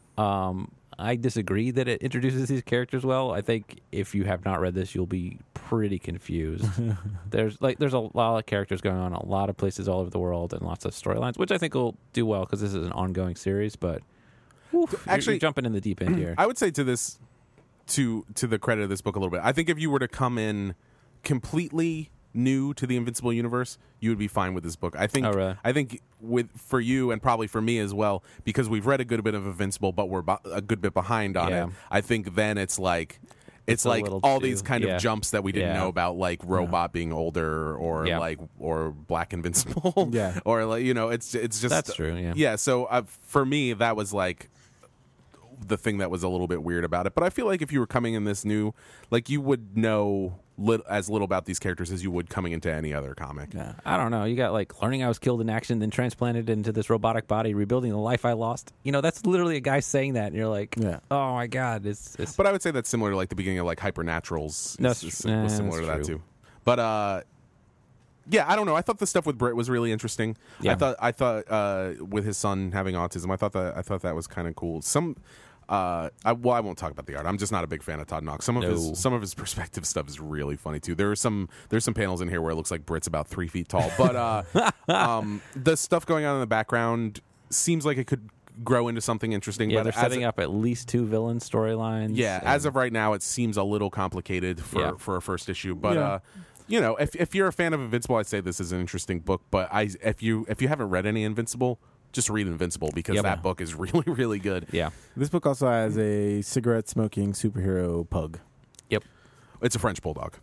I disagree that it introduces these characters well. I think if you have not read this, you'll be pretty confused. There's a lot of characters going on, a lot of places all over the world, and lots of storylines, which I think will do well because this is an ongoing series. But Actually- you're jumping in the deep end here. I would say to this, to the credit of this book a little bit. I think if you were to come in completely new to the Invincible universe, you would be fine with this book. I think. Oh, really? I think for you and probably for me as well, because we've read a good bit of Invincible, but we're a good bit behind on Yeah. it. I think then it's like. It's a like little all too- these kind yeah. of jumps that we didn't Yeah. know about, like Robot being older, or Yeah. or Black Invincible, Yeah. or like it's just That's true, yeah. yeah. So for me, that was like the thing that was a little bit weird about it. But I feel like if you were coming in this new, like you would know as little about these characters as you would coming into any other comic. yeah. I don't know. You got like learning I was killed in action, then transplanted into this robotic body, rebuilding the life I lost. That's literally a guy saying that, and you're like, Yeah. oh my god, it's But I would say that's similar to like the beginning of like Hypernaturals. That's was tr- eh, similar to that's that true. too. But yeah, I don't know. I thought the stuff with Britt was really interesting. Yeah. I thought with his son having autism, I thought that was kind of cool. I won't talk about the art. I'm just not a big fan of Todd Knox. Some of his perspective stuff is really funny too. There's some panels in here where it looks like Britt's about 3 feet tall. But the stuff going on in the background seems like it could grow into something interesting. yeah. but They're setting up at least 2 villain storylines. yeah, and- as of right now, it seems a little complicated Yeah. for a first issue. But Yeah. if you're a fan of Invincible, I'd say this is an interesting book. But if you haven't read any Invincible, just read Invincible because Yep. that book is really really good. yeah, This book also has a cigarette smoking superhero pug. yep. It's a French bulldog.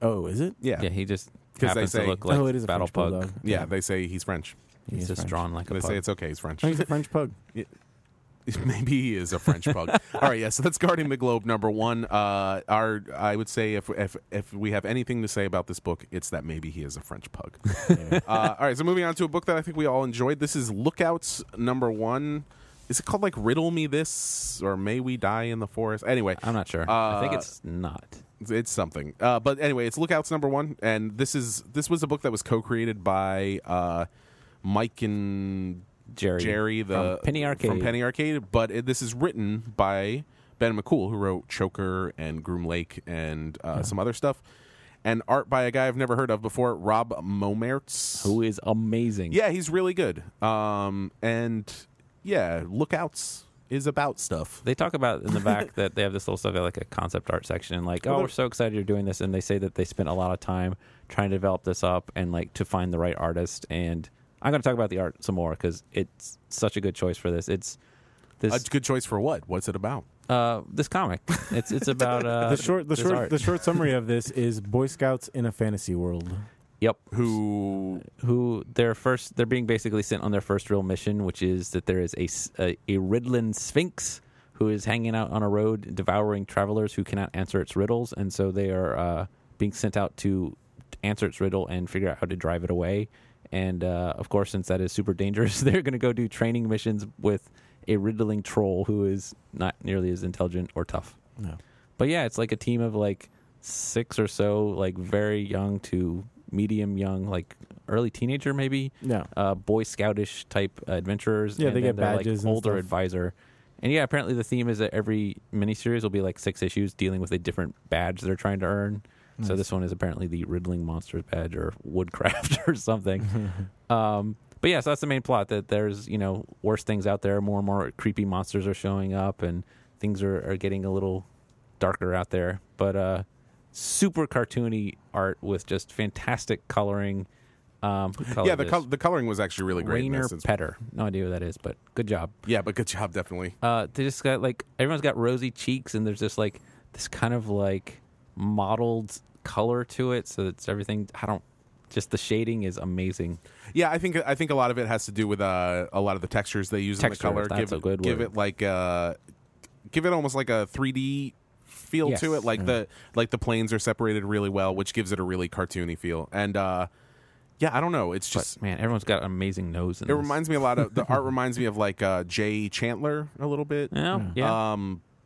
Oh, is it? Yeah, Yeah, he just 'Cause they happens say- to look like it is a Battle French Pug. bulldog. yeah. They say he's French. He He's is just French. drawn like a They pug. say it's okay. He's French. Oh, he's a French pug. Maybe he is a French pug. All right, yeah. So that's Guardian the Globe #1. I would say if we have anything to say about this book, it's that maybe he is a French pug. All right, so moving on to a book that I think we all enjoyed. This is Lookouts #1. Is it called like Riddle Me This or May We Die in the Forest? Anyway, I'm not sure. I think it's not. it's something. But anyway, it's Lookouts #1, and this was a book that was co-created by Mike and Jerry, the from Penny Arcade. from Penny Arcade, but this is written by Ben McCool, who wrote Choker and Groom Lake and some other stuff, and art by a guy I've never heard of before, Rob Momertz, Who is amazing. yeah, he's really good. And yeah, Lookouts is about stuff. They talk about in the back that they have this little stuff like a concept art section, and like, oh, we're so excited you're doing this, and they say that they spent a lot of time trying to develop this up and like to find the right artist. And I'm going to talk about the art some more because it's such a good choice for this. It's A good choice for what? What's it about? this comic. It's about The short summary of this is Boy Scouts in a fantasy world. Yep. Who They're being basically sent on their first real mission, which is that there is a Riddlin Sphinx who is hanging out on a road devouring travelers who cannot answer its riddles, and so they are being sent out to answer its riddle and figure out how to drive it away. And of course, since that is super dangerous, they're going to go do training missions with a riddling troll who is not nearly as intelligent or tough. No. But yeah, it's like a team of like 6 or so, like very young to medium young, like early teenager maybe, Yeah. Boy Scoutish type adventurers. Yeah, and they then get their, badges like, and older stuff. advisor. And yeah, apparently the theme is that every miniseries will be like 6 issues dealing with a different badge they're trying to earn. So Nice. this one is apparently the Riddling Monsters badge or Woodcraft or something. But yeah, so that's the main plot, that there's, worse things out there. More and more creepy monsters are showing up and things are getting a little darker out there. But super cartoony art with just fantastic coloring. Who colored yeah, this? the coloring was actually really great. in Rainer this. It's- Petter. No idea who that is, but good job. Yeah, but good job, definitely. They just got like, everyone's got rosy cheeks and there's just like this kind of like mottled color to it. So it's everything. Just the shading is amazing. Yeah, I think a lot of it has to do with a lot of the textures they use Textures, in the color. that's a good give word. it like give it almost like a 3D feel Yes. to it. Like the planes are separated really well, which gives it a really cartoony feel. And yeah, I don't know. It's just But man, everyone's got an amazing nose in it this. reminds me a lot of the art reminds me of like Jay Chandler a little bit. Yeah.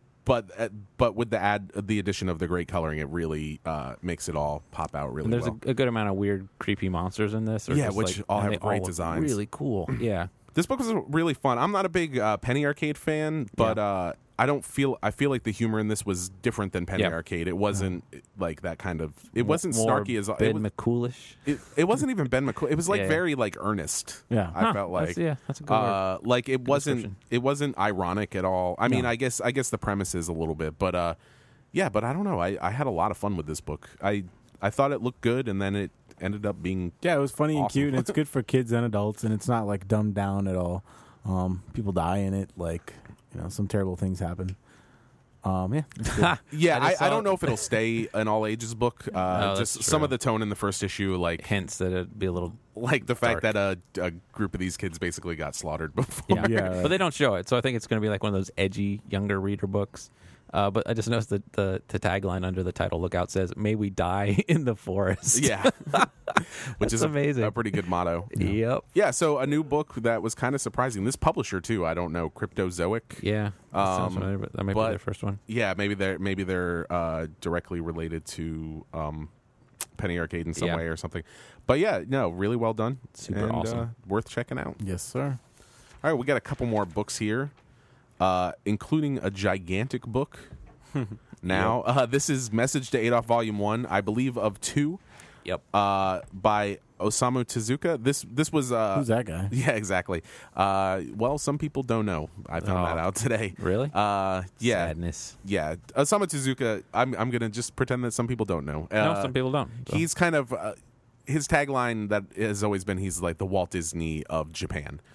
But with the addition of the great coloring, it really makes it all pop out really And there's well. a good amount of weird, creepy monsters in this. Or Yeah, just, which like, all and have they great look designs. Really cool. Yeah. This book was really fun. I'm not a big Penny Arcade fan, but I feel like the humor in this was different than Penny Yeah. Arcade. It wasn't like that kind of. It wasn't More snarky as Ben McCoolish. it wasn't even Ben McCool. It was like Yeah. very like earnest. Yeah. I felt like That's a good word. like it wasn't description. ironic at all. I mean, No. I guess the premise is a little bit, but yeah, but I don't know. I had a lot of fun with this book. I thought it looked good, and then it ended up being Yeah, it was funny and Awesome. cute, and it's good for kids and adults, and it's not like dumbed down at all. People die in it, like some terrible things happen. Yeah, it's good. yeah. I just I saw- don't know if it'll stay an all ages book. that's Just some true. of the tone in the first issue, like Hints that it'd be a little. like the fact Dark. that a group of these kids basically got slaughtered before. Yeah. Yeah, right. But they don't show it. So I think it's going to be like one of those edgy, younger reader books. But I just noticed that the tagline under the title Lookout says, "May we die in the forest." Yeah, which That's is amazing. a pretty good motto. Yep. Yeah, so a new book that was kind of surprising. This publisher too, I don't know, Cryptozoic. Yeah. That sounds familiar, but that might be but- their first one. Yeah, maybe they're directly related to Penny Arcade in some Yeah. way or something. But yeah, no, really well done. Super and, awesome. worth checking out. Yes, sir. All right, we got a couple more books here, including a gigantic book. Now, this is Message to Adolf Volume 1, I believe, of 2, Yep. by Osamu Tezuka. This was Who's that guy? Yeah, exactly. Well, some people don't know. I found that out today. Really? Yeah, Sadness. yeah. Osamu Tezuka. I'm gonna just pretend that some people don't know. No, some people don't. So. He's kind of his tagline that has always been he's like the Walt Disney of Japan.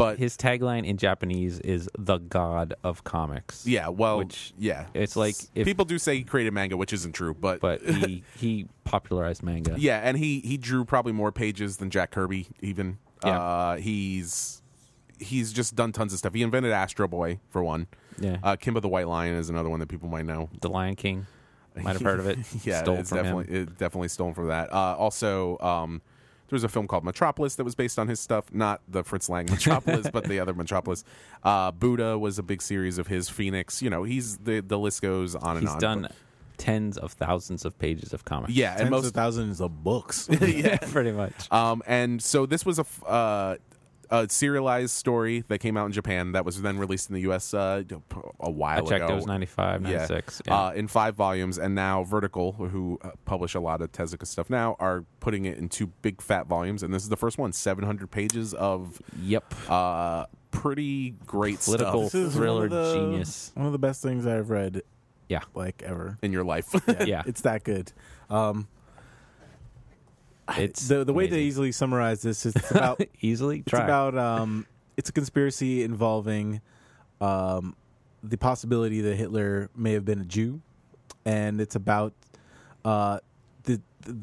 But his tagline in Japanese is "the God of Comics." yeah, well, which yeah, it's like if, people do say he created manga, which isn't true, but he popularized manga. yeah, and he drew probably more pages than Jack Kirby even. Yeah. He's just done tons of stuff. He invented Astro Boy for one. Yeah. Kimba the White Lion is another one that people might know. The Lion King. Might have heard of it. Yeah, Stole it's from definitely stolen from that. Also, there was a film called Metropolis that was based on his stuff, not the Fritz Lang Metropolis, but the other Metropolis. Buddha was a big series of his. Phoenix, he's the list goes on and on. He's done tens of thousands of pages of comics. Yeah, and Tens of thousands of books. yeah, pretty much. and so this was a serialized story that came out in Japan that was then released in the U.S. A while ago. I checked; it was 95, 96. Yeah. In 5 volumes, and now Vertical, who publish a lot of Tezuka stuff now, are putting it in 2 big fat volumes, and this is the first one, 700 pages of Yep. pretty great Political stuff This is thriller one of the- genius. One of the best things I've read. Yeah. Like ever. in your life. Yeah. It's that good. It's the way to amazing. easily summarize this is it's about Easily it's try. about it's a conspiracy involving the possibility that Hitler may have been a Jew, and it's about it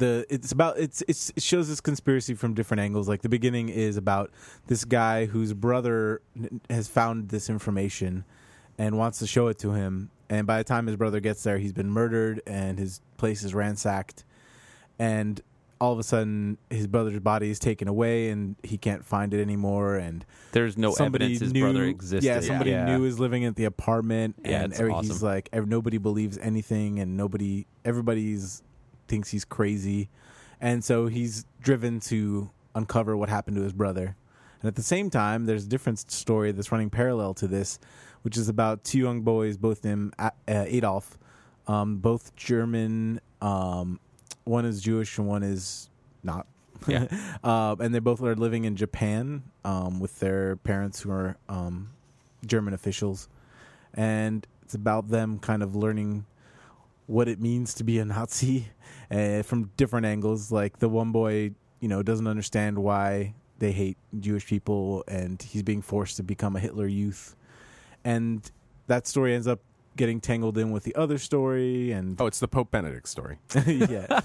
shows this conspiracy from different angles. Like the beginning is about this guy whose brother has found this information and wants to show it to him, and by the time his brother gets there, he's been murdered and his place is ransacked, and all of a sudden his brother's body is taken away and he can't find it anymore, and There's no somebody evidence his knew, brother existed. Yeah, somebody knew is living at the apartment, Yeah, and it's he's awesome. like, nobody believes anything, and everybody's thinks he's crazy, and so he's driven to uncover what happened to his brother. And at the same time, there's a different story that's running parallel to this, which is about 2 young boys, both named Adolf, both German. One is Jewish and one is not. Yeah. And they both are living in Japan with their parents who are German officials. And it's about them kind of learning what it means to be a Nazi from different angles. Like the one boy, doesn't understand why they hate Jewish people, and he's being forced to become a Hitler Youth. And that story ends up getting tangled in with the other story, and Oh, it's the Pope Benedict story. yeah.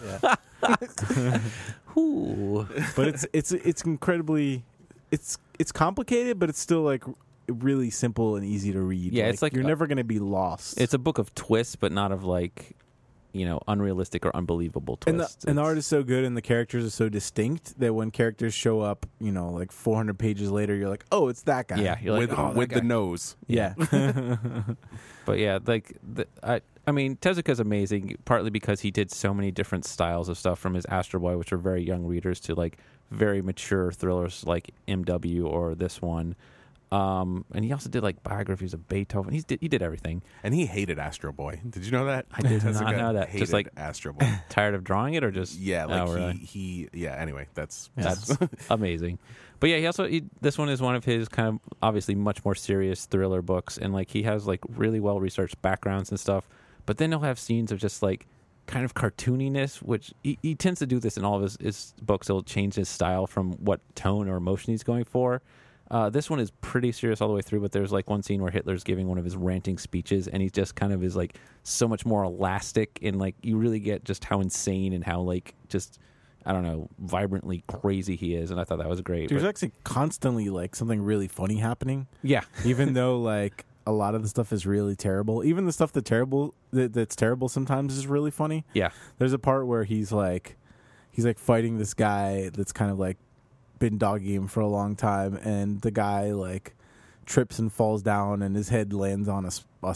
Ooh. But it's incredibly it's complicated, but it's still like really simple and easy to read. Yeah, it's like you're never going to be lost. It's a book of twists, but not of like, unrealistic or unbelievable and twists. the art is so good and the characters are so distinct that when characters show up, like 400 pages later, you're like, oh, it's that guy. Yeah, you're like, with oh, that with the guy. nose. Yeah. But yeah, like I mean, Tezuka's amazing, partly because he did so many different styles of stuff, from his Astro Boy, which are very young readers, to like very mature thrillers like MW or this one. And he also did like biographies of Beethoven. He did everything. And he hated Astro Boy. Did you know that? I did not Tezuka know that. Hated Just like Astro Boy. tired of drawing it, or just Yeah, like oh, really? he yeah. Anyway, that's That's amazing. But yeah, this one is one of his kind of obviously much more serious thriller books, and like he has like really well researched backgrounds and stuff. But then he'll have scenes of just like kind of cartooniness, which he tends to do this in all of his books. He'll change his style from what tone or emotion he's going for. This one is pretty serious all the way through, but there's like one scene where Hitler's giving one of his ranting speeches, and he just kind of is like so much more elastic, and like you really get just how insane and how like just, I don't know, vibrantly crazy he is. And I thought that was great. There's But- actually constantly like something really funny happening, yeah. even though like a lot of the stuff is really terrible. Even the stuff that's terrible sometimes is really funny. Yeah. There's a part where he's like fighting this guy that's kind of like been dogging him for a long time, and the guy like trips and falls down, and his head lands on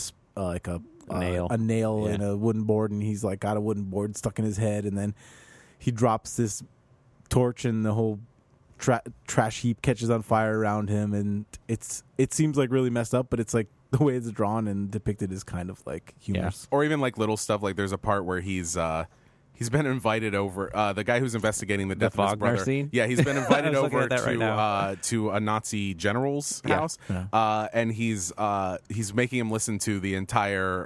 a nail Yeah. in a wooden board, and he's like got a wooden board stuck in his head, and then he drops this torch, and the whole trash heap catches on fire around him, and it seems like really messed up, but it's like the way it's drawn and depicted is kind of like humorous. or even like little stuff. Like there's a part where he's been invited over. The guy who's investigating the death of his Wagner brother. scene? Yeah, he's been invited I was looking over at that right now. to a Nazi general's Yeah. house, Yeah. and he's making him listen to the entire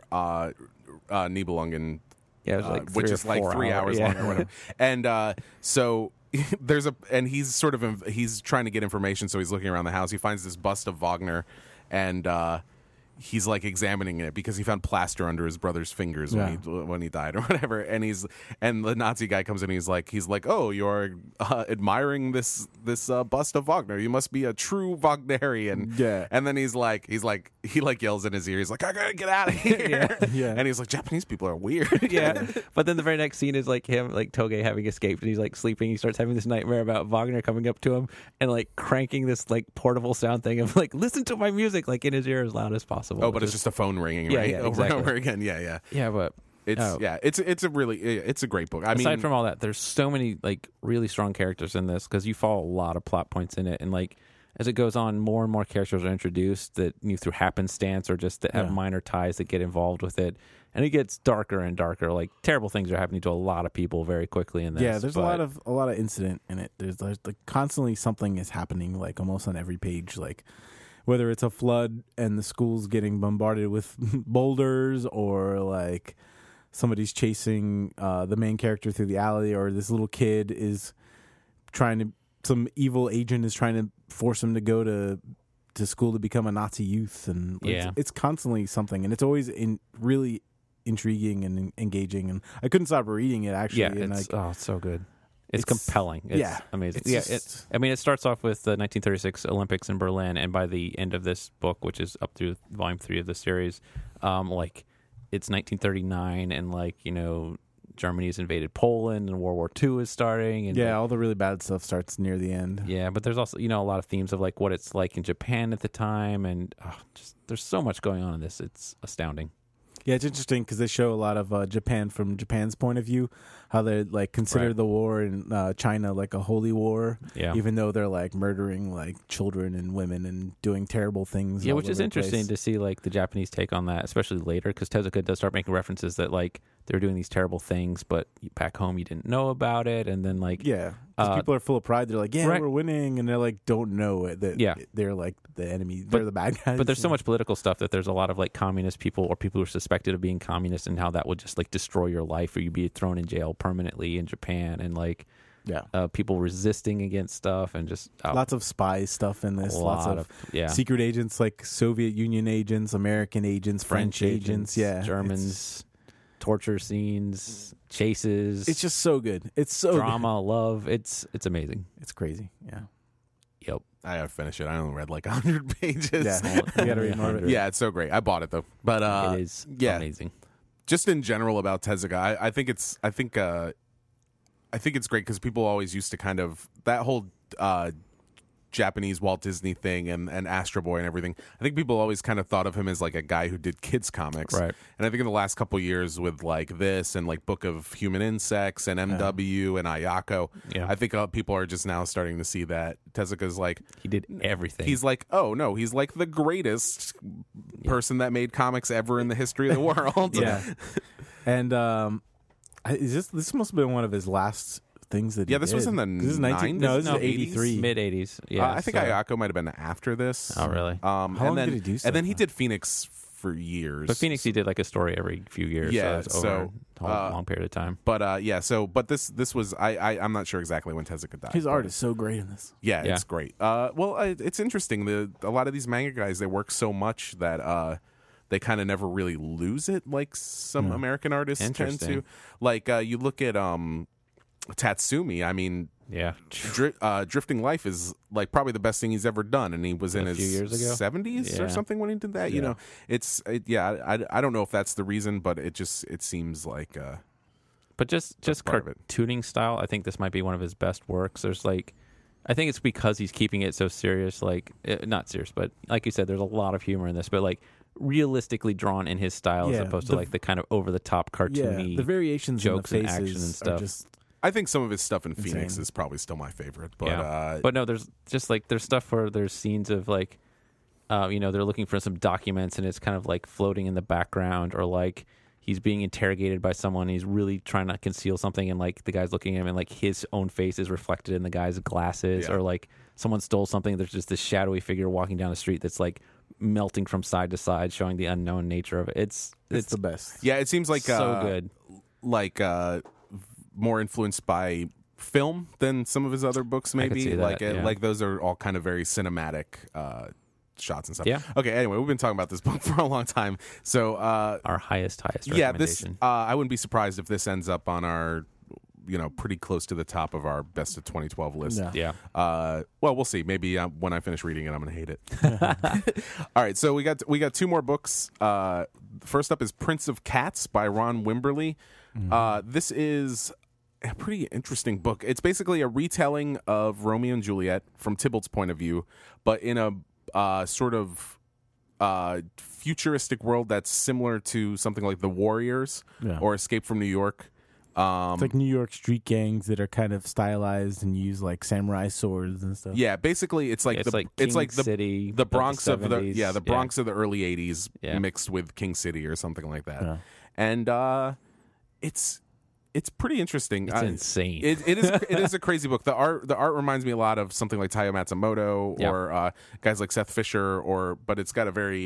Nibelungen, Yeah, it was like which 3 or is like 4 3 hours yeah. long or whatever. And so and he's sort of he's trying to get information, so he's looking around the house. He finds this bust of Wagner, and he's like examining it because he found plaster under his brother's fingers when he died or whatever. And the Nazi guy comes in. And he's like, oh, you're admiring this bust of Wagner. You must be a true Wagnerian. Yeah. And then he yells in his ear. He's like, I gotta get out of here. Yeah. And he's like, Japanese people are weird. Yeah, but then the very next scene is like him, like Toge having escaped, and he's like sleeping. He starts having this nightmare about Wagner coming up to him and like cranking this like portable sound thing of like, listen to my music, like in his ear as loud as possible. Oh, but it's just a phone ringing, right? Yeah, Over exactly. and over again. Yeah. Yeah, but It's a great book. I aside mean, from all that, there's so many like really strong characters in this because you follow a lot of plot points in it, and like as it goes on, more and more characters are introduced that through happenstance or just that have minor ties that get involved with it, and it gets darker and darker. Like terrible things are happening to a lot of people very quickly in this. Yeah, there's a lot of incident in it. There's like constantly something is happening, like almost on every page, like. Whether it's a flood and the school's getting bombarded with boulders, or like somebody's chasing the main character through the alley, or this little kid is some evil agent is trying to force him to go to school to become a Nazi youth, and it's constantly something, and it's always really intriguing and engaging, and I couldn't stop reading it actually. Yeah, it's so good. It's compelling. It's amazing. It starts off with the 1936 Olympics in Berlin, and by the end of this book, which is up through volume 3 of the series, like it's 1939, and like Germany's invaded Poland, and World War II is starting, and all the really bad stuff starts near the end. Yeah, but there's also a lot of themes of like what it's like in Japan at the time, and just there's so much going on in this. It's astounding. Yeah, it's interesting because they show a lot of Japan from Japan's point of view, how they like consider the war in China like a holy war, even though they're like murdering like children and women and doing terrible things. Yeah, which is interesting to see like the Japanese take on that, especially later, because Tezuka does start making references that like they're doing these terrible things, but back home you didn't know about it, and then like people are full of pride. They're like, we're winning, and they're like don't know it that they're like the enemy, they're the bad guys. But there's so much political stuff that there's a lot of like communist people or people who are suspected of being communist, and how that would just like destroy your life, or you'd be thrown in jail permanently in Japan, and like people resisting against stuff, and just lots of spy stuff in this. Lots of secret agents, like Soviet Union agents, American agents, French agents, Germans. Torture scenes, chases. It's just so good. It's so drama, love. It's amazing. It's crazy. Yeah. Yep. I gotta finish it. I only read like 100 pages. Yeah. You gotta read more of it. Yeah, it's so great. I bought it though. But it is amazing. Just in general about Tezuka, I think it's great because people always used to kind of that whole Japanese Walt Disney thing and Astro Boy and everything. I think people always kind of thought of him as like a guy who did kids comics. Right. And I think in the last couple of years with like this and like Book of Human Insects and MW and Ayako, I think people are just now starting to see that Tezuka's like he did everything. He's like, oh no, he's like the greatest person that made comics ever in the history of the world. And this must have been one of his last things that he this did. was in the 90s. No, this is 83. Mid 80s. Yeah, I think Ayako might have been after this. Oh, really? How long did he do stuff? And then he did Phoenix for years. But Phoenix, he did like a story every few years. Yeah, so over a long period of time. But but this was I'm not sure exactly when Tezuka died. His art is so great in this. Yeah, it's great. It's interesting. A lot of these manga guys, they work so much that they kind of never really lose it like some American artists tend to. Like you look at Tatsumi, I mean, Drifting Life is like probably the best thing he's ever done, and he was in his 70s or something when he did that. You know, I don't know if that's the reason, but it seems like. But just cartooning style, I think this might be one of his best works. There's like, I think it's because he's keeping it so serious, like not serious, but like you said, there's a lot of humor in this, but like realistically drawn in his style as opposed to like the kind of over the top cartoony the variations jokes in the and action and stuff. I think some of his stuff in Phoenix is probably still my favorite, but but no, there's just like there's stuff where there's scenes of like, they're looking for some documents and it's kind of like floating in the background, or like he's being interrogated by someone. He's really trying to conceal something, and like the guy's looking at him, and like his own face is reflected in the guy's glasses, or like someone stole something. There's just this shadowy figure walking down the street that's like melting from side to side, showing the unknown nature of it. It's the best. Yeah, it seems like so good. Like more influenced by film than some of his other books. Maybe see that, yeah. like those are all kind of very cinematic shots and stuff. Yeah. Okay. Anyway, we've been talking about this book for a long time. So Our highest yeah, this recommendation. I wouldn't be surprised if this ends up on our, pretty close to the top of our best of 2012 list. Yeah. Yeah. Well, we'll see. Maybe when I finish reading it, I'm going to hate it. All right, so we got two more books. First up is Prince of Cats by Ron Wimberly. This is a pretty interesting book. It's basically a retelling of Romeo and Juliet from Tybalt's point of view, but in a sort of futuristic world that's similar to something like The Warriors Yeah. or Escape from New York. It's like New York street gangs that are kind of stylized and use like samurai swords and stuff. Yeah, basically it's like It's like it's King like City the Bronx of the 70s. Bronx of the early 80s Yeah. mixed with King City or something like that. Yeah. And it's pretty interesting. It's insane. It is a crazy book. The art reminds me a lot of something like Taiyo Matsumoto Yeah. or guys like Seth Fisher but it's got a very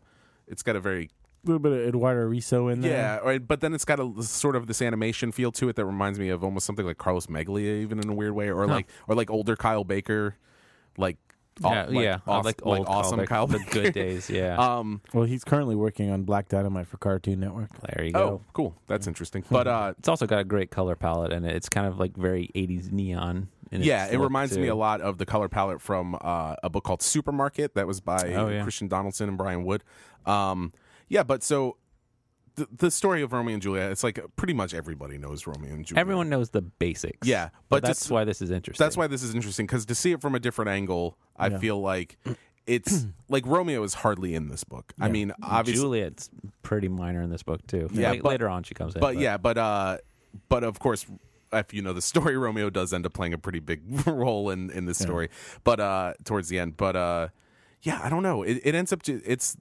A little bit of Eduardo Riso in there. yeah, but then it's got a sort of this animation feel to it that reminds me of almost something like Carlos Meglia, even in a weird way, or like older Kyle Baker, like like old awesome Kyle the Baker. good days. Yeah. Well, he's currently working on Black Dynamite for Cartoon Network. There you go. Oh, cool, that's interesting. But It's also got a great color palette, and it's kind of like very 80s neon. In yeah, its it look, reminds me too. a lot of the color palette from a book called Supermarket that was by Oh, yeah. Christian Donaldson and Brian Wood. Yeah, but so the story of Romeo and Juliet, it's like pretty much everybody knows Romeo and Juliet. Everyone knows the basics. Yeah, but but that's just- why this is interesting. That's why this is interesting, because to see it from a different angle, I Yeah. feel like it's like Romeo is hardly in this book. I mean, obviously, Juliet's pretty minor in this book too. Yeah, Like, but- later on she comes in. but of course, if you know the story, Romeo does end up playing a pretty big role in this story. But towards the end, yeah, I don't know. It ends up it's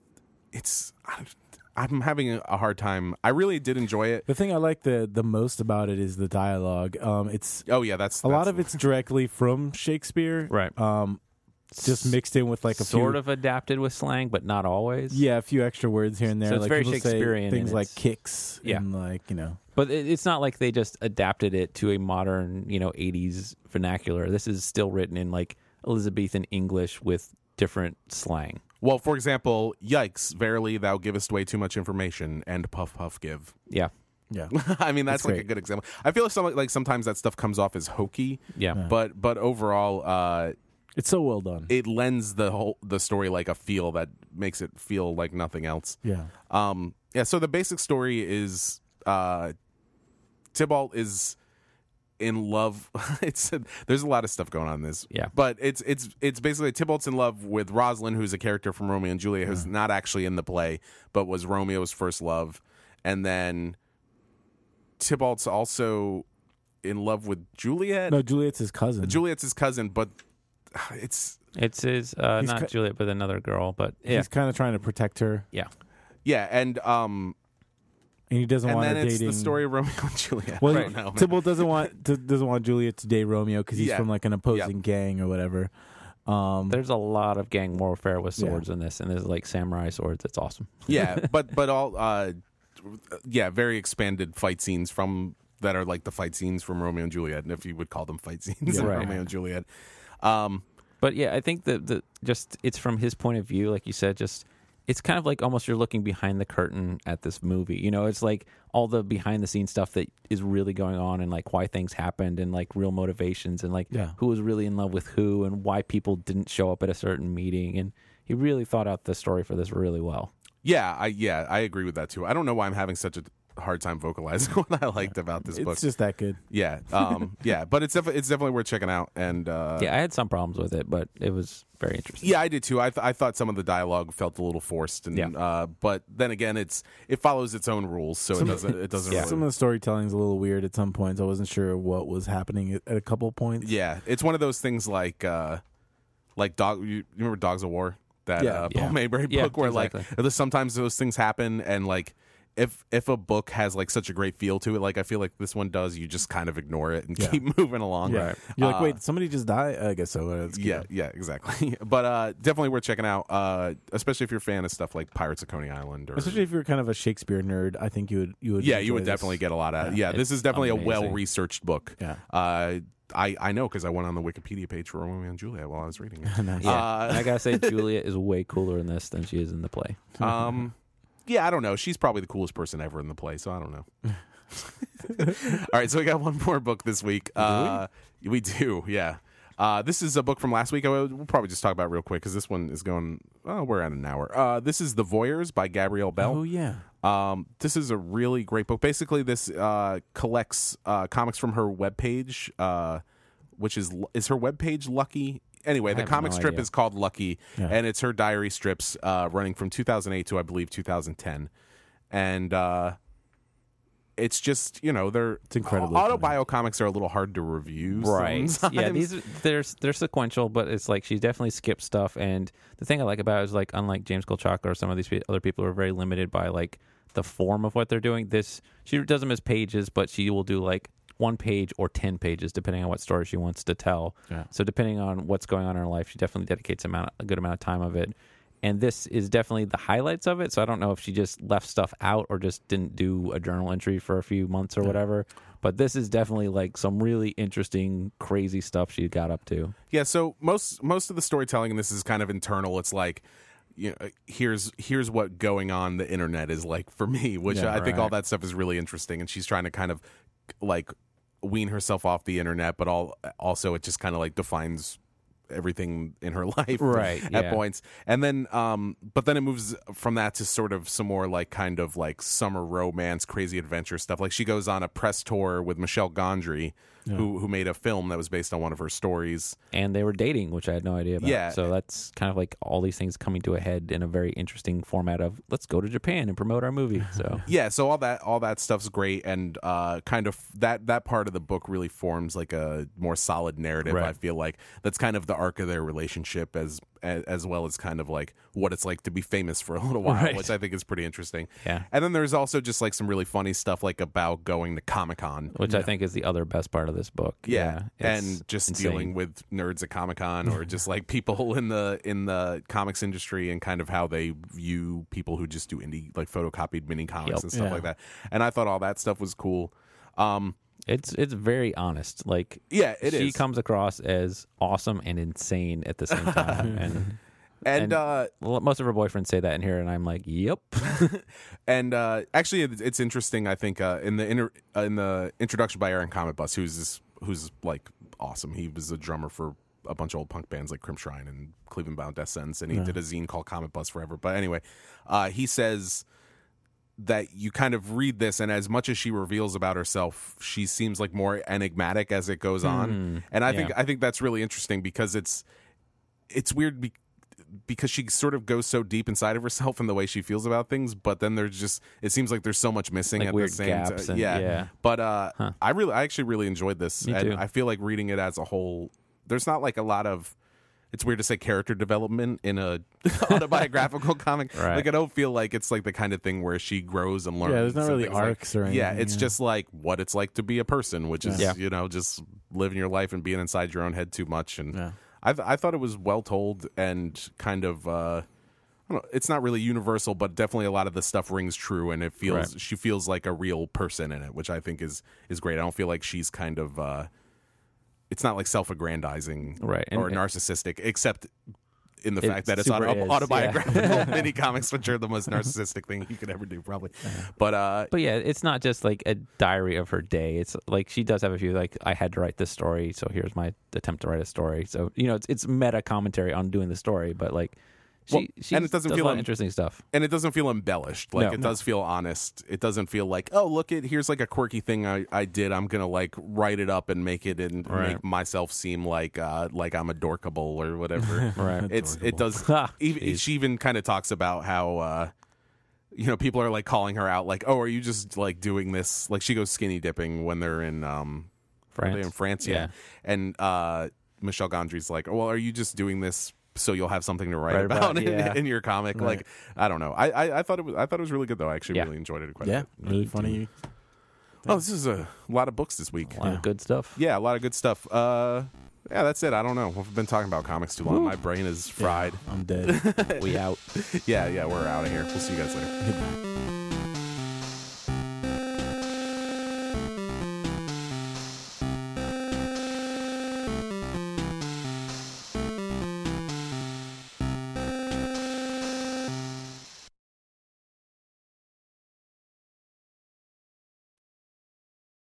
I'm having a hard time. I really did enjoy it. The thing I like the most about it is the dialogue. It's Oh yeah, that's a lot of it's directly from Shakespeare, Right. Just mixed in with like a sort few, of adapted with slang, but not always. yeah, a few extra words here and there. So it's like very people say Shakespearean things in like its- kicks, Yeah. and like But it's not like they just adapted it to a modern, 80s vernacular. This is still written in like Elizabethan English with different slang. Well, for example, yikes, verily thou givest way too much information, and puff puff give. Yeah. yeah, I mean, that's like great. a good example. I feel like sometimes that stuff comes off as hokey, Yeah. but overall, it's so well done. it lends the story like a feel that makes it feel like nothing else. Yeah, Yeah. So the basic story is Tybalt is in love. There's a lot of stuff going on in this. Yeah. But it's basically Tybalt's in love with Rosalind, who's a character from Romeo and Juliet, who's not actually in the play, but was Romeo's first love. And then Tybalt's also in love with Juliet. no, Juliet's his cousin. Juliet's his cousin, but it's It's his, He's not ki- Juliet, but another girl. But yeah. He's kind of trying to protect her, Yeah. yeah, and and he doesn't want then her it's dating. the story of Romeo and Juliet. Well, I don't know, man. Tybalt doesn't want Juliet to date Romeo because he's Yeah. from like an opposing gang or whatever. There's a lot of gang warfare with Yeah. swords in this, and there's like samurai swords. It's awesome. Yeah, but all very expanded fight scenes that are like the fight scenes from Romeo and Juliet, and if you would call them fight scenes in Right. Romeo and Juliet. But yeah, I think the just it's from his point of view, like you said, just it's kind of like almost you're looking behind the curtain at this movie. It's like all the behind the scenes stuff that is really going on and like why things happened and like real motivations and like Yeah. who was really in love with who and why people didn't show up at a certain meeting. And he really thought out the story for this really well. I agree with that too. I don't know why I'm having such a hard time vocalizing what I liked about this book. It's just that good. Yeah, but it's definitely worth checking out. And Yeah, I had some problems with it, but it was very interesting. yeah, I did too. I thought some of the dialogue felt a little forced, and Yeah. but then again, it follows its own rules, so it doesn't. Yeah. Really, Some of the storytelling's a little weird at some points. I wasn't sure what was happening at a couple points. yeah, it's one of those things like dog. You remember Dogs of War? That Yeah. Paul Maybury Yeah, book where exactly. like sometimes those things happen and like if a book has like such a great feel to it, like I feel like this one does, you just kind of ignore it and Yeah. keep moving along. Yeah. You're like, wait, somebody just died? I guess so. Let's keep going. Yeah, exactly. But definitely worth checking out, especially if you're a fan of stuff like Pirates of Coney Island. Or, Especially if you're kind of a Shakespeare nerd, I think you would. yeah, enjoy you would this. definitely get a lot out of it. Yeah. Yeah, this is definitely amazing. a well-researched book. Yeah. I know because I went on the Wikipedia page for Romeo and Juliet while I was reading it. Nice. Yeah, and I gotta say, Julia is way cooler in this than she is in the play. Yeah, I don't know. She's probably the coolest person ever in the play, so I don't know. All right, so we got one more book this week. We do, yeah. This is a book from last week. We'll probably just talk about it real quick because this one is going. Oh, we're at an hour. This is The Voyeurs by Gabrielle Bell. Oh yeah. This is a really great book. Basically, this collects comics from her webpage, which is her webpage Lucky. Anyway, the have comic no strip idea. is called Lucky, Yeah. and it's her diary strips running from 2008 to I believe 2010, and it's just they're It's incredibly autobio comics are a little hard to review, Right. sometimes. Yeah, they're sequential, but it's like she definitely skipped stuff. And the thing I like about it is like, unlike James Kolchak or some of these other people who are very limited by like the form of what they're doing, this she doesn't miss pages, but she will do like 1 page or 10 pages depending on what story she wants to tell. Yeah. So depending on what's going on in her life, she definitely dedicates a good amount of time of it. And this is definitely the highlights of it. So I don't know if she just left stuff out or just didn't do a journal entry for a few months or whatever. But this is definitely like some really interesting, crazy stuff she got up to. Yeah, so most of the storytelling in this is kind of internal. It's like, here's what going on the internet is like for me, which Yeah, I think all right. that stuff is really interesting. And she's trying to kind of like wean herself off the internet, but also it just kind of like defines everything in her life Right, at yeah. points. And then but then it moves from that to sort of some more like kind of like summer romance, crazy adventure stuff. Like she goes on a press tour with Michelle Gondry, who made a film that was based on one of her stories. And they were dating, which I had no idea about. Yeah. So that's kind of like all these things coming to a head in a very interesting format of let's go to Japan and promote our movie. So Yeah, so all that stuff's great, and kind of that part of the book really forms like a more solid narrative. Right. I feel like that's kind of the arc of their relationship, as well as kind of like what it's like to be famous for a little while, Right. which I think is pretty interesting. Yeah. And then there's also just like some really funny stuff like about going to Comic-Con. which I think is the other best part of this book. Yeah, it's and just insane. dealing with nerds at Comic-Con or just like people in the comics industry and kind of how they view people who just do indie like photocopied mini comics Yep. and stuff Yeah. like that. And I thought all that stuff was cool. It's very honest. Like Yeah, it she is. comes across as awesome and insane at the same time. And Most of her boyfriends say that in here, and I'm like, yep. actually, it's interesting. I think in the introduction by Aaron Comet Bus, who's like awesome. He was a drummer for a bunch of old punk bands like Crimp Shrine and Cleveland Bound Death Sentence, and he did a zine called Comet Bus Forever. But anyway, he says that you kind of read this, and as much as she reveals about herself, she seems like more enigmatic as it goes on. And I think that's really interesting because it's weird because she sort of goes so deep inside of herself and the way she feels about things, but then there's just it seems like there's so much missing Like at weird the same gaps time. and- yeah. But I actually really enjoyed this. Me And too. I feel like reading it as a whole, there's not like a lot of, it's weird to say character development in a autobiographical comic. Right. Like I don't feel like it's like the kind of thing where she grows and learns. Yeah, there's not and really things like- arcs or anything. Yeah, it's just like what it's like to be a person, which is Yeah. just living your life and being inside your own head too much. And Yeah. I thought it was well told and kind of I don't know, it's not really universal, but definitely a lot of the stuff rings true, and it feels Right. she feels like a real person in it, which I think is great. I don't feel like she's kind of it's not like self-aggrandizing Right. or And- narcissistic, except in the It fact that it's super is, autobiographical mini comics, which are the most narcissistic thing you could ever do, probably. But But yeah, it's not just like a diary of her day. It's like she does have a few like I had to write this story, so here's my attempt to write a story. So it's meta commentary on doing the story, but like she and it doesn't does feel a lot of interesting stuff. and it doesn't feel embellished. Like No. it does feel honest. It doesn't feel like, oh, look at here's like a quirky thing I did. I'm gonna like write it up and make it and Right. make myself seem like I'm adorkable or whatever. Right. It does. Jeez. She even kind of talks about how people are like calling her out, like, oh, are you just like doing this? Like she goes skinny dipping when they're in France. in France, yeah. And Michelle Gondry's like, well, are you just doing this so you'll have something to write Write about yeah. in your comic. Right. Like, I don't know. I thought it was really good though. I actually Yeah. really enjoyed it quite a Yeah, bit. really funny. Oh, this is a lot of books this week. A lot of good stuff. Yeah, a lot of good stuff. Yeah, that's it. I don't know. We've been talking about comics too long. My brain is fried. I'm dead. We out. Yeah, we're out of here. We'll see you guys later. Goodbye.